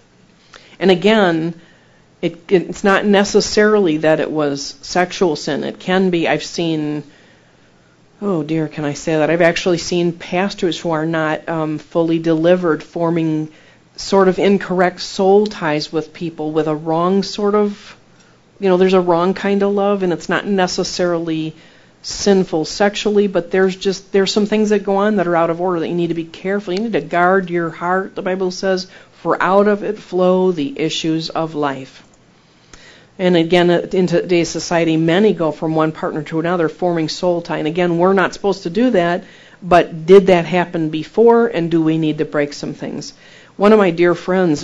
And again, it, it's not necessarily that it was sexual sin. It can be, I've seen... Oh dear, can I say that? I've actually seen pastors who are not um, fully delivered forming sort of incorrect soul ties with people with a wrong sort of, you know, there's a wrong kind of love, and it's not necessarily sinful sexually, but there's just, there's some things that go on that are out of order that you need to be careful. You need to guard your heart, the Bible says, for out of it flow the issues of life. And again, in today's society, many go from one partner to another, forming soul tie. And again, we're not supposed to do that, but did that happen before, and do we need to break some things? One of my dear friends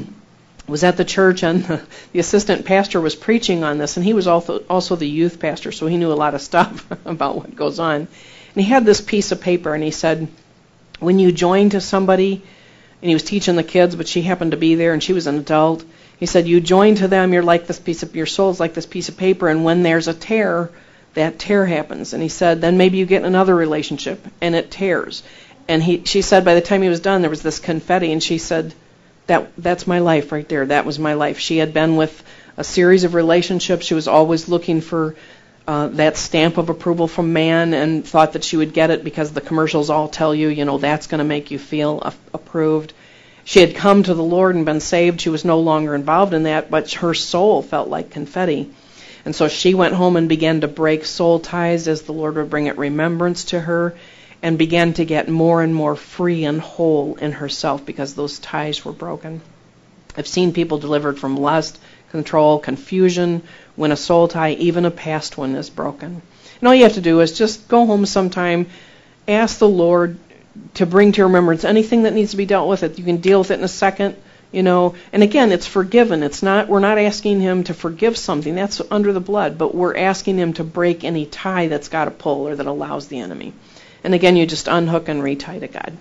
was at the church, and the, the assistant pastor was preaching on this, and he was also, also the youth pastor, so he knew a lot of stuff about what goes on. And he had this piece of paper, and he said, when you join to somebody, and he was teaching the kids, but she happened to be there, and she was an adult. He said, you join to them, you're like this piece of, your soul's like this piece of paper, and when there's a tear, that tear happens. And he said, then maybe you get in another relationship, and it tears. And he, she said, by the time he was done, there was this confetti, and she said, that that's my life right there. That was my life. She had been with a series of relationships. She was always looking for uh, that stamp of approval from man, and thought that she would get it because the commercials all tell you, you know, that's going to make you feel a- approved. She had come to the Lord and been saved. She was no longer involved in that, but her soul felt like confetti. And so she went home and began to break soul ties as the Lord would bring it remembrance to her, and began to get more and more free and whole in herself because those ties were broken. I've seen people delivered from lust, control, confusion, when a soul tie, even a past one, is broken. And all you have to do is just go home sometime, ask the Lord to bring to your remembrance anything that needs to be dealt with. It you can deal with it in a second, you know. And again, it's forgiven. It's not. We're not asking Him to forgive something that's under the blood, but we're asking Him to break any tie that's got a pull or that allows the enemy. And again, you just unhook and retie to God.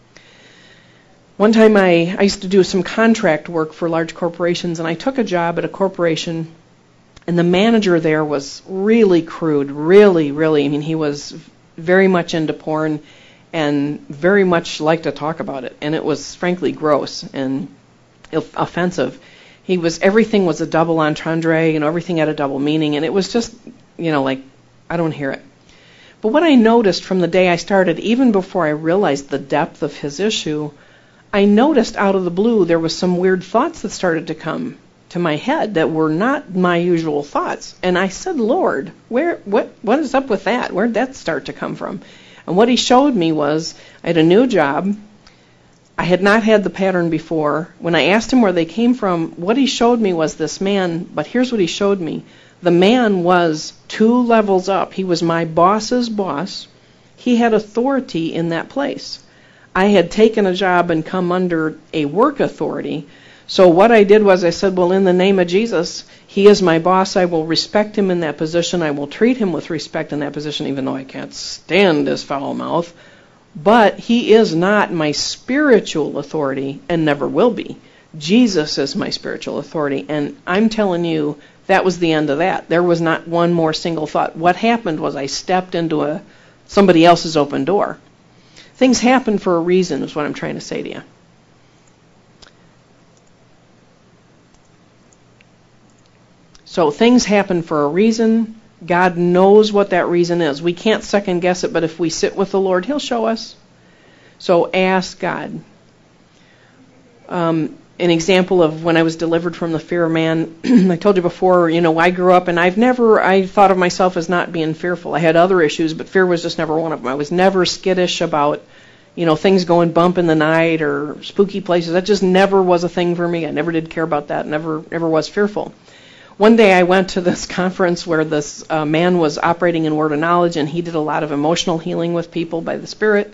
One time, I I used to do some contract work for large corporations, and I took a job at a corporation, and the manager there was really crude, really, really. I mean, he was very much into porn. and very much liked to talk about it. And it was frankly gross and offensive. He was, everything was a double entendre, you know, everything had a double meaning, and it was just, you know, like, I don't hear it. But what I noticed from the day I started, even before I realized the depth of his issue, I noticed out of the blue there was some weird thoughts that started to come to my head that were not my usual thoughts. And I said, Lord, where, what, what is up with that? Where did that start to come from? And what he showed me was I had a new job. I had not had the pattern before. When I asked him where they came from, what he showed me was this man, but here's what he showed me. The man was two levels up. He was my boss's boss. He had authority in that place. I had taken a job and come under a work authority. So what I did was I said, well, in the name of Jesus, he is my boss. I will respect him in that position. I will treat him with respect in that position, even though I can't stand his foul mouth. But he is not my spiritual authority and never will be. Jesus is my spiritual authority. And I'm telling you, that was the end of that. There was not one more single thought. What happened was I stepped into a somebody else's open door. Things happen for a reason is what I'm trying to say to you. So things happen for a reason. God knows what that reason is. We can't second guess it, but if we sit with the Lord, he'll show us. So ask God. Um, an example of when I was delivered from the fear of man, I told you before, you know, I grew up and I've never, I thought of myself as not being fearful. I had other issues, but fear was just never one of them. I was never skittish about, you know, things going bump in the night or spooky places. That just never was a thing for me. I never did care about that. Never, never was fearful. One day I went to this conference where this uh, man was operating in Word of Knowledge, and he did a lot of emotional healing with people by the Spirit.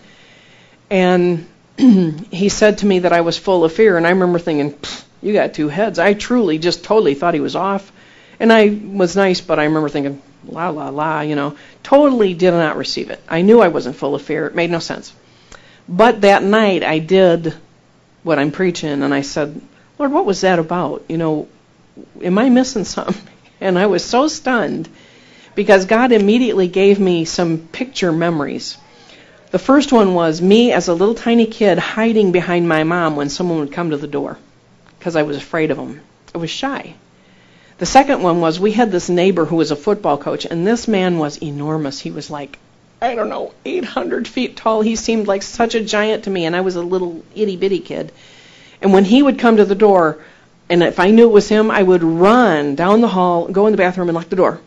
And he said to me that I was full of fear, and I remember thinking, you got two heads. I truly just totally thought he was off. And I was nice, but I remember thinking, la, la, la, you know, totally did not receive it. I knew I wasn't full of fear. It made no sense. But that night I did what I'm preaching, and I said, Lord, what was that about? You know, am I missing something? And I was so stunned because God immediately gave me some picture memories. The first one was me as a little tiny kid hiding behind my mom when someone would come to the door because I was afraid of them. I was shy. The second one was we had this neighbor who was a football coach, and this man was enormous. He was like, I don't know, eight hundred feet tall. He seemed like such a giant to me, and I was a little itty-bitty kid. And when he would come to the door, and if I knew it was him, I would run down the hall, go in the bathroom, and lock the door.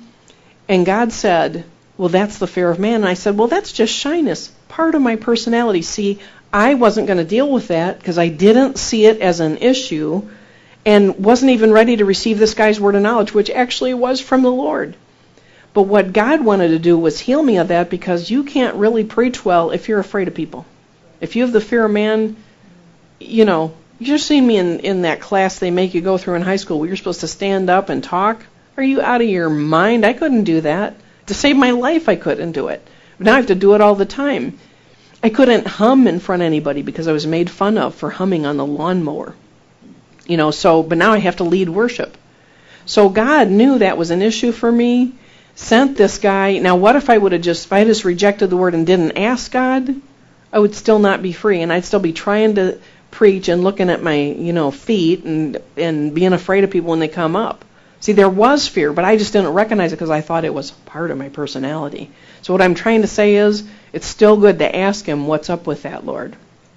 And God said, well, that's the fear of man. And I said, well, that's just shyness, part of my personality. See, I wasn't going to deal with that because I didn't see it as an issue and wasn't even ready to receive this guy's word of knowledge, which actually was from the Lord. But what God wanted to do was heal me of that, because you can't really preach well if you're afraid of people. If you have the fear of man, you know, you've seen me in, in that class they make you go through in high school where you're supposed to stand up and talk. Are you out of your mind? I couldn't do that. To save my life, I couldn't do it. Now I have to do it all the time. I couldn't hum in front of anybody because I was made fun of for humming on the lawnmower. You know, so, but now I have to lead worship. So God knew that was an issue for me, sent this guy. Now what if I would have just, if I just rejected the word and didn't ask God, I would still not be free, and I'd still be trying to preach and looking at my, you know, feet and, and being afraid of people when they come up. See, there was fear, but I just didn't recognize it because I thought it was part of my personality. So what I'm trying to say is, it's still good to ask him, what's up with that, Lord?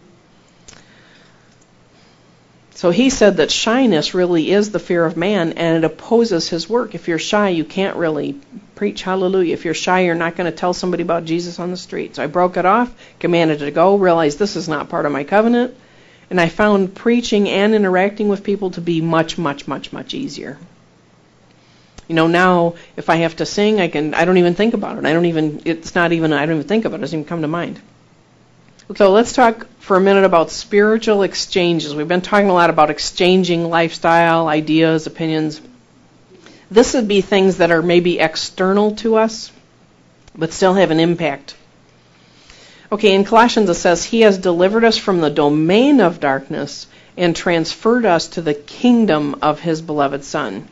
So he said that shyness really is the fear of man, and it opposes his work. If you're shy, you can't really preach hallelujah. If you're shy, you're not going to tell somebody about Jesus on the street. So I broke it off, commanded it to go, realized this is not part of my covenant, and I found preaching and interacting with people to be much, much, much, much easier. You know, now if I have to sing, I can. I don't even think about it. I don't even. It's not even. I don't even think of it. It doesn't even come to mind. So let's talk for a minute about spiritual exchanges. We've been talking a lot about exchanging lifestyle, ideas, opinions. This would be things that are maybe external to us, but still have an impact. Okay, in Colossians it says, He has delivered us from the domain of darkness and transferred us to the kingdom of His beloved Son.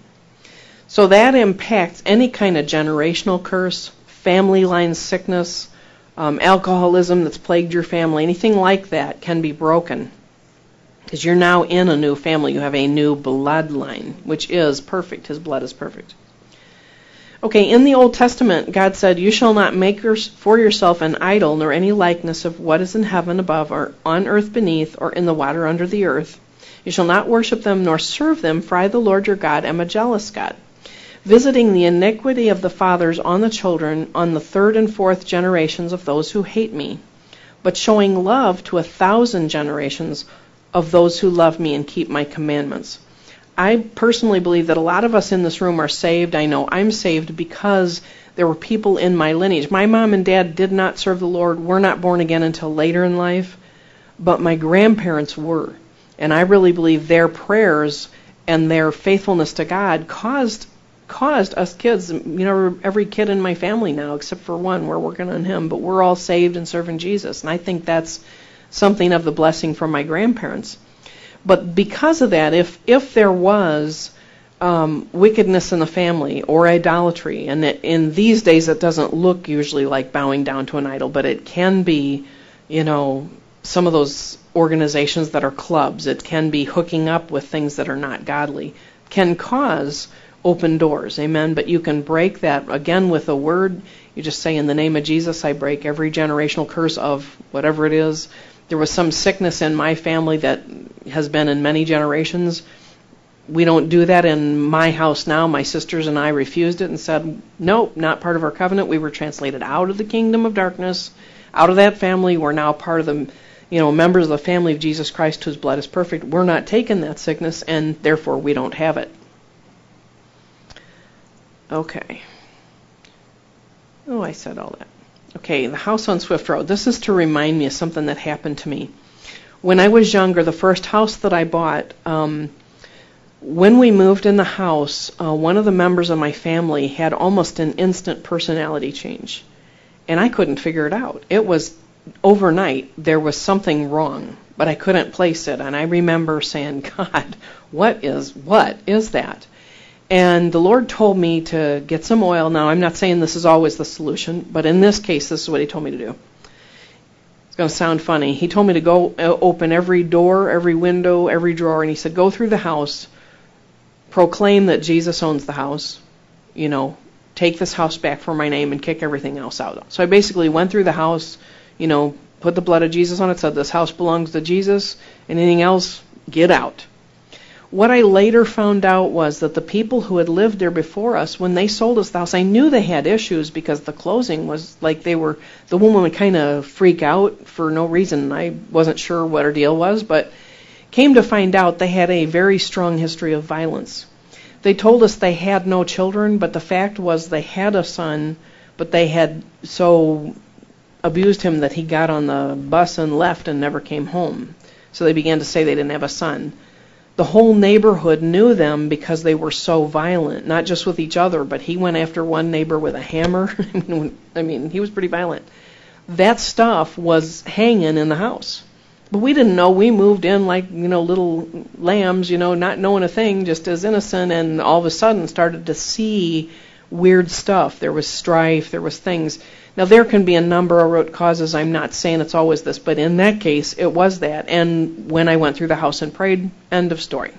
So that impacts any kind of generational curse, family line sickness, um, alcoholism that's plagued your family, anything like that can be broken. Because you're now in a new family. You have a new bloodline, which is perfect. His blood is perfect. Okay, in the Old Testament, God said, "You shall not make for yourself an idol, nor any likeness of what is in heaven above, or on earth beneath, or in the water under the earth. You shall not worship them, nor serve them, for I, the Lord your God, am a jealous God, visiting the iniquity of the fathers on the children, on the third and fourth generations of those who hate me, but showing love to a thousand generations of those who love me and keep my commandments." I personally believe that a lot of us in this room are saved. I know I'm saved because there were people in my lineage. My mom and dad did not serve the Lord, were not born again until later in life, but my grandparents were. And I really believe their prayers and their faithfulness to God caused caused us kids, you know, every kid in my family now, except for one, we're working on him, but we're all saved and serving Jesus. And I think that's something of the blessing from my grandparents. But because of that, if if there was um, wickedness in the family or idolatry, and it, in these days it doesn't look usually like bowing down to an idol, but it can be, you know, some of those organizations that are clubs, it can be hooking up with things that are not godly, can cause open doors, amen? But you can break that, again, with a word. You just say, "In the name of Jesus, I break every generational curse of whatever it is." There was some sickness in my family that has been in many generations. We don't do that in my house now. My sisters and I refused it and said, nope, not part of our covenant. We were translated out of the kingdom of darkness, out of that family. We're now part of the, you know, members of the family of Jesus Christ, whose blood is perfect. We're not taking that sickness, and therefore we don't have it. Okay. Oh, I said all that. Okay, the house on Swift Road. This is to remind me of something that happened to me. When I was younger, the first house that I bought, um, when we moved in the house, uh, one of the members of my family had almost an instant personality change. And I couldn't figure it out. It was overnight, there was something wrong, but I couldn't place it. And I remember saying, God, what is, what is that? And the Lord told me to get some oil. Now, I'm not saying this is always the solution, but in this case, this is what he told me to do. It's going to sound funny. He told me to go open every door, every window, every drawer, and he said, go through the house, proclaim that Jesus owns the house, you know, take this house back for my name and kick everything else out. So I basically went through the house, you know, put the blood of Jesus on it, said this house belongs to Jesus, anything else, get out. What I later found out was that the people who had lived there before us, when they sold us the house, I knew they had issues because the closing was like they were, the woman would kind of freak out for no reason. I wasn't sure what her deal was, but came to find out they had a very strong history of violence. They told us they had no children, but the fact was they had a son, but they had so abused him that he got on the bus and left and never came home. So they began to say they didn't have a son. The whole neighborhood knew them because they were so violent, not just with each other, but he went after one neighbor with a hammer. I mean, he was pretty violent. That stuff was hanging in the house. But we didn't know. We moved in like, you know, little lambs, you know, not knowing a thing, just as innocent, and all of a sudden started to see weird stuff. There was strife, there was things. Now, there can be a number of root causes. I'm not saying it's always this, but in that case, it was that. And when I went through the house and prayed, end of story.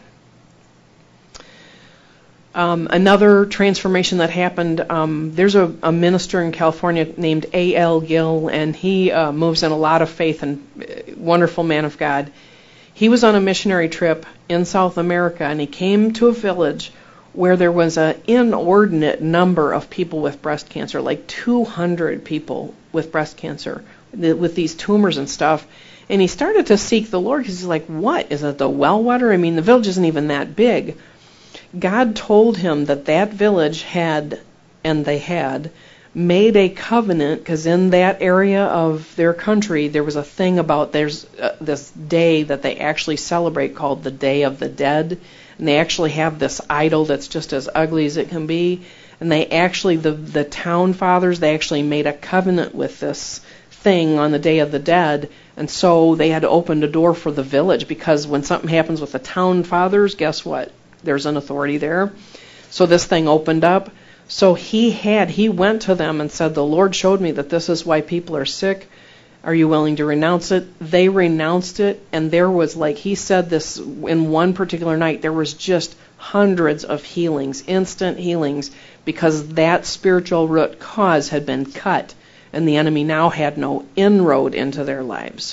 Um, another transformation that happened, um, there's a, a minister in California named A L Gill, and he uh, moves in a lot of faith, and uh, wonderful man of God. He was on a missionary trip in South America, and he came to a village where there was an inordinate number of people with breast cancer, like two hundred people with breast cancer, with these tumors and stuff. And he started to seek the Lord because he's like, what? Is it the well water? I mean, the village isn't even that big. God told him that that village had, and they had, made a covenant, because in that area of their country, there was a thing about, there's uh, this day that they actually celebrate called the Day of the Dead. And they actually have this idol that's just as ugly as it can be. And they actually, the, the town fathers, they actually made a covenant with this thing on the Day of the Dead. And so they had to open the door for the village, because when something happens with the town fathers, guess what? There's an authority there. So this thing opened up. So he had, he went to them and said, the Lord showed me that this is why people are sick. Are you willing to renounce it? They renounced it, and there was, like he said this in one particular night, there was just hundreds of healings, instant healings, because that spiritual root cause had been cut, and the enemy now had no inroad into their lives.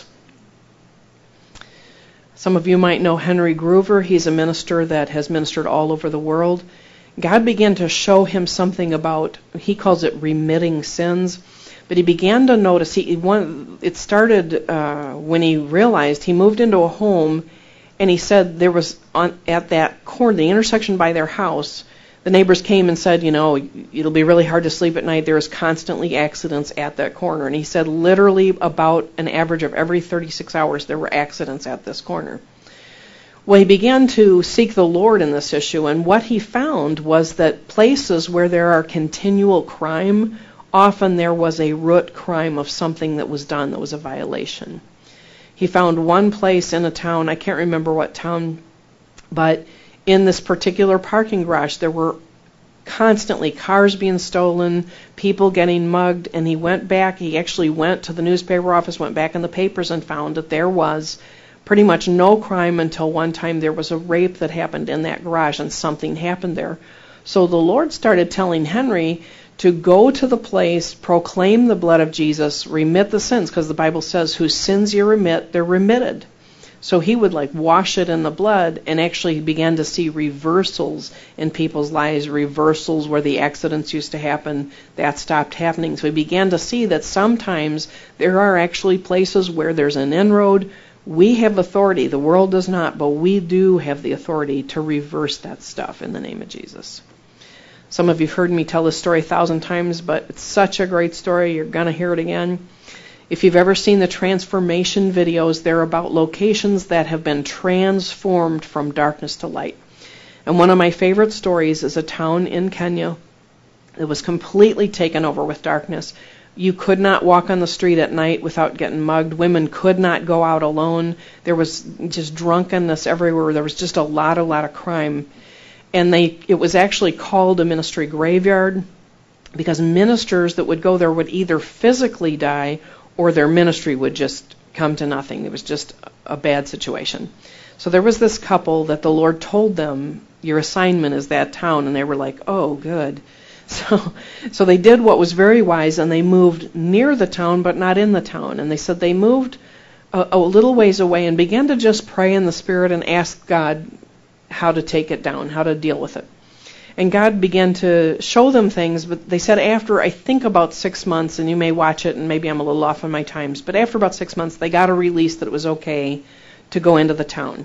Some of you might know Henry Groover. He's a minister that has ministered all over the world. God began to show him something about, he calls it remitting sins, but he began to notice, he, one, it started uh, when he realized he moved into a home, and he said there was, on, at that corner, the intersection by their house, the neighbors came and said, you know, it'll be really hard to sleep at night. There's constantly accidents at that corner. And he said literally about an average of every thirty-six hours there were accidents at this corner. Well, he began to seek the Lord in this issue, and what he found was that places where there are continual crime, often there was a root crime of something that was done that was a violation. He found one place in a town, I can't remember what town, but in this particular parking garage there were constantly cars being stolen, people getting mugged, and he went back, he actually went to the newspaper office, went back in the papers and found that there was pretty much no crime until one time there was a rape that happened in that garage and something happened there. So the Lord started telling Henry to go to the place, proclaim the blood of Jesus, remit the sins, because the Bible says, whose sins you remit, they're remitted. So he would like wash it in the blood, and actually he began to see reversals in people's lives, reversals where the accidents used to happen, that stopped happening. So he began to see that sometimes there are actually places where there's an inroad. We have authority, the world does not, but we do have the authority to reverse that stuff in the name of Jesus. Some of you have heard me tell this story a thousand times, but it's such a great story, you're going to hear it again. If you've ever seen the transformation videos, they're about locations that have been transformed from darkness to light. And one of my favorite stories is a town in Kenya that was completely taken over with darkness. You could not walk on the street at night without getting mugged. Women could not go out alone. There was just drunkenness everywhere. There was just a lot, a lot of crime. And they, it was actually called a ministry graveyard because ministers that would go there would either physically die or their ministry would just come to nothing. It was just a bad situation. So there was this couple that the Lord told them, your assignment is that town. And they were like, oh, good. So so they did what was very wise, and they moved near the town, but not in the town. And they said they moved a, a little ways away and began to just pray in the Spirit and ask God how to take it down, how to deal with it. And God began to show them things, but they said after, I think about six months, and you may watch it, and maybe I'm a little off on my times, but after about six months, they got a release that it was okay to go into the town.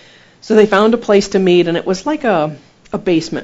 So they found a place to meet, and it was like a, a basement.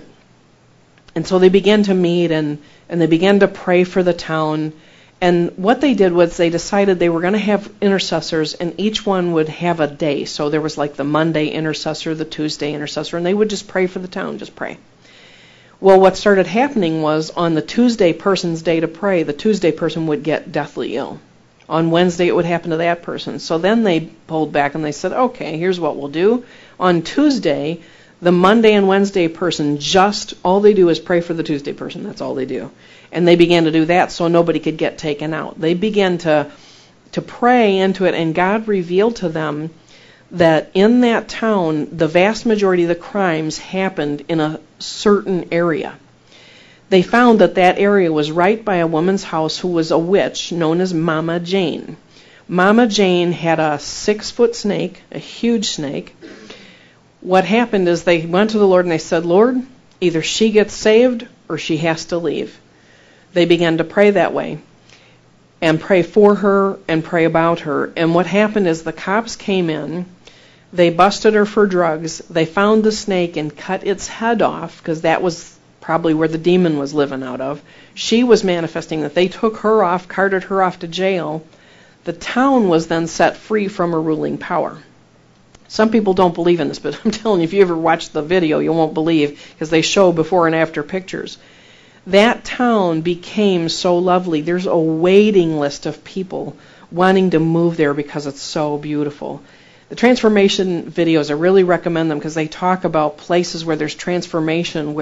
And so they began to meet, and, and they began to pray for the town. And what they did was they decided they were going to have intercessors, and each one would have a day. So there was like the Monday intercessor, the Tuesday intercessor, and they would just pray for the town, just pray. Well, what started happening was on the Tuesday person's day to pray, the Tuesday person would get deathly ill. On Wednesday, it would happen to that person. So then they pulled back and they said, okay, here's what we'll do. On Tuesday, the Monday and Wednesday person, just all they do is pray for the Tuesday person. That's all they do. And they began to do that so nobody could get taken out. They began to to pray into it, and God revealed to them that in that town, the vast majority of the crimes happened in a certain area. They found that that area was right by a woman's house who was a witch known as Mama Jane. Mama Jane had a six-foot snake, a huge snake. What happened is they went to the Lord and they said, Lord, either she gets saved or she has to leave. They began to pray that way and pray for her and pray about her. And what happened is the cops came in. They busted her for drugs. They found the snake and cut its head off because that was probably where the demon was living out of. She was manifesting that. They took her off, carted her off to jail. The town was then set free from a ruling power. Some people don't believe in this, but I'm telling you, if you ever watch the video, you won't believe because they show before and after pictures. That town became so lovely. There's a waiting list of people wanting to move there because it's so beautiful. The transformation videos, I really recommend them because they talk about places where there's transformation, where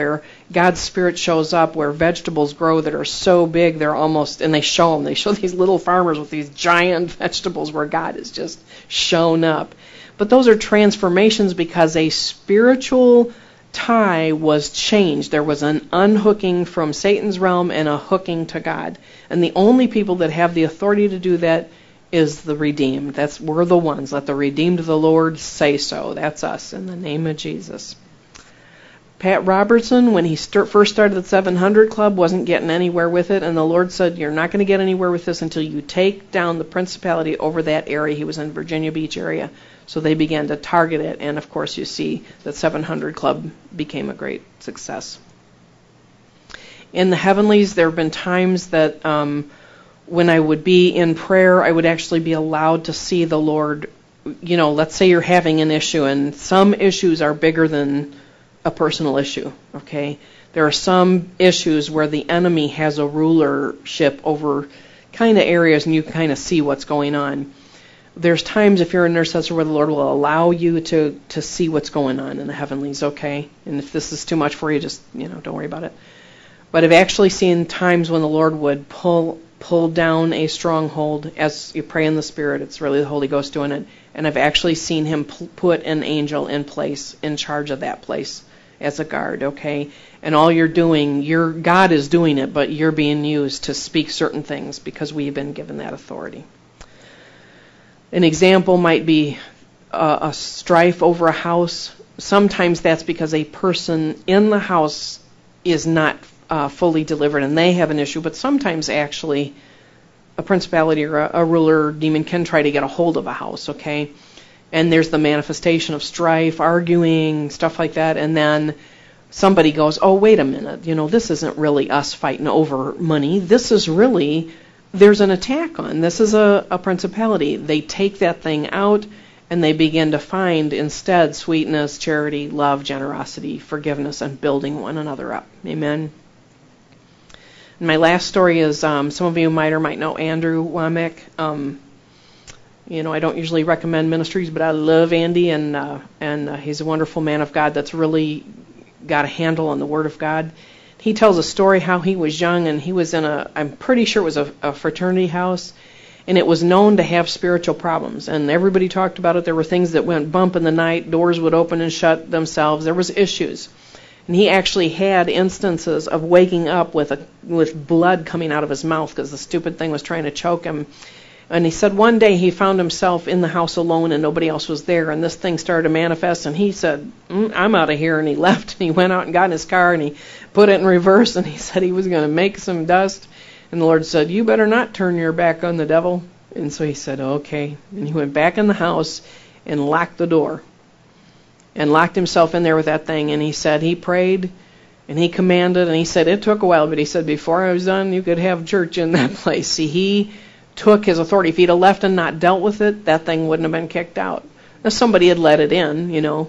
God's Spirit shows up where vegetables grow that are so big they're almost, and they show them. They show these little farmers with these giant vegetables where God has just shown up. But those are transformations because a spiritual tie was changed. There was an unhooking from Satan's realm and a hooking to God. And the only people that have the authority to do that is the redeemed. That's we're the ones. Let the redeemed of the Lord say so. That's us in the name of Jesus. Pat Robertson, when he st- first started the seven hundred Club, wasn't getting anywhere with it, and the Lord said, you're not going to get anywhere with this until you take down the principality over that area. He was in Virginia Beach area. So they began to target it, and of course you see that seven hundred Club became a great success. In the heavenlies, there have been times that um, when I would be in prayer, I would actually be allowed to see the Lord. You know, let's say you're having an issue, and some issues are bigger than a personal issue, okay? There are some issues where the enemy has a rulership over kind of areas, and you can kind of see what's going on. There's times if you're an intercessor where the Lord will allow you to, to see what's going on in the heavenlies, okay? And if this is too much for you, just, you know, don't worry about it. But I've actually seen times when the Lord would pull pull down a stronghold as you pray in the Spirit. It's really the Holy Ghost doing it. And I've actually seen him p- put an angel in place, in charge of that place as a guard, okay? And all you're doing, your God is doing it, but you're being used to speak certain things because we've been given that authority. An example might be a, a strife over a house. Sometimes that's because a person in the house is not uh, fully delivered and they have an issue, but sometimes actually a principality or a, a ruler or demon can try to get a hold of a house, okay? And there's the manifestation of strife, arguing, stuff like that, and then somebody goes, oh, wait a minute, you know, this isn't really us fighting over money. This is really, there's an attack on. This is a, a principality. They take that thing out, and they begin to find instead sweetness, charity, love, generosity, forgiveness, and building one another up. Amen. And my last story is, um, some of you might or might know Andrew Womack. Um, you know, I don't usually recommend ministries, but I love Andy, and uh, and uh, he's a wonderful man of God that's really got a handle on the Word of God. He tells a story how he was young, and he was in a, I'm pretty sure it was a, a fraternity house, and it was known to have spiritual problems, and everybody talked about it. There were things that went bump in the night, doors would open and shut themselves. There was issues. And he actually had instances of waking up with a, with blood coming out of his mouth because the stupid thing was trying to choke him. And he said one day he found himself in the house alone and nobody else was there, and this thing started to manifest, and he said, mm, I'm out of here, and he left, and he went out and got in his car, and he put it in reverse, and he said he was going to make some dust. And the Lord said, you better not turn your back on the devil. And so he said, okay. And he went back in the house and locked the door and locked himself in there with that thing. And he said he prayed and he commanded, and he said it took a while, but he said before I was done, you could have church in that place. See, he took his authority. If he'd have left and not dealt with it, that thing wouldn't have been kicked out. Now, somebody had let it in, you know,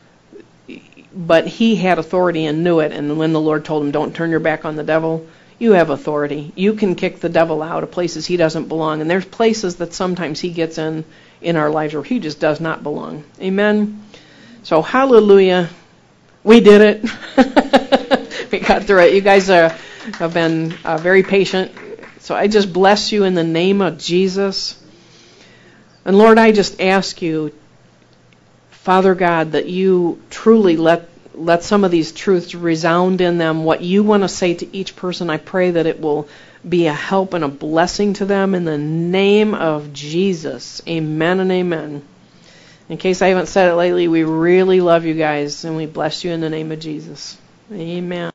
but he had authority and knew it. And when the Lord told him, don't turn your back on the devil, you have authority. You can kick the devil out of places he doesn't belong. And there's places that sometimes he gets in in our lives where he just does not belong. Amen? So, hallelujah. We did it. We got through it. You guys are, have been uh, very patient. So I just bless you in the name of Jesus. And Lord, I just ask you, Father God, that you truly let let some of these truths resound in them. What you want to say to each person, I pray that it will be a help and a blessing to them in the name of Jesus. Amen and amen. In case I haven't said it lately, we really love you guys, and we bless you in the name of Jesus. Amen.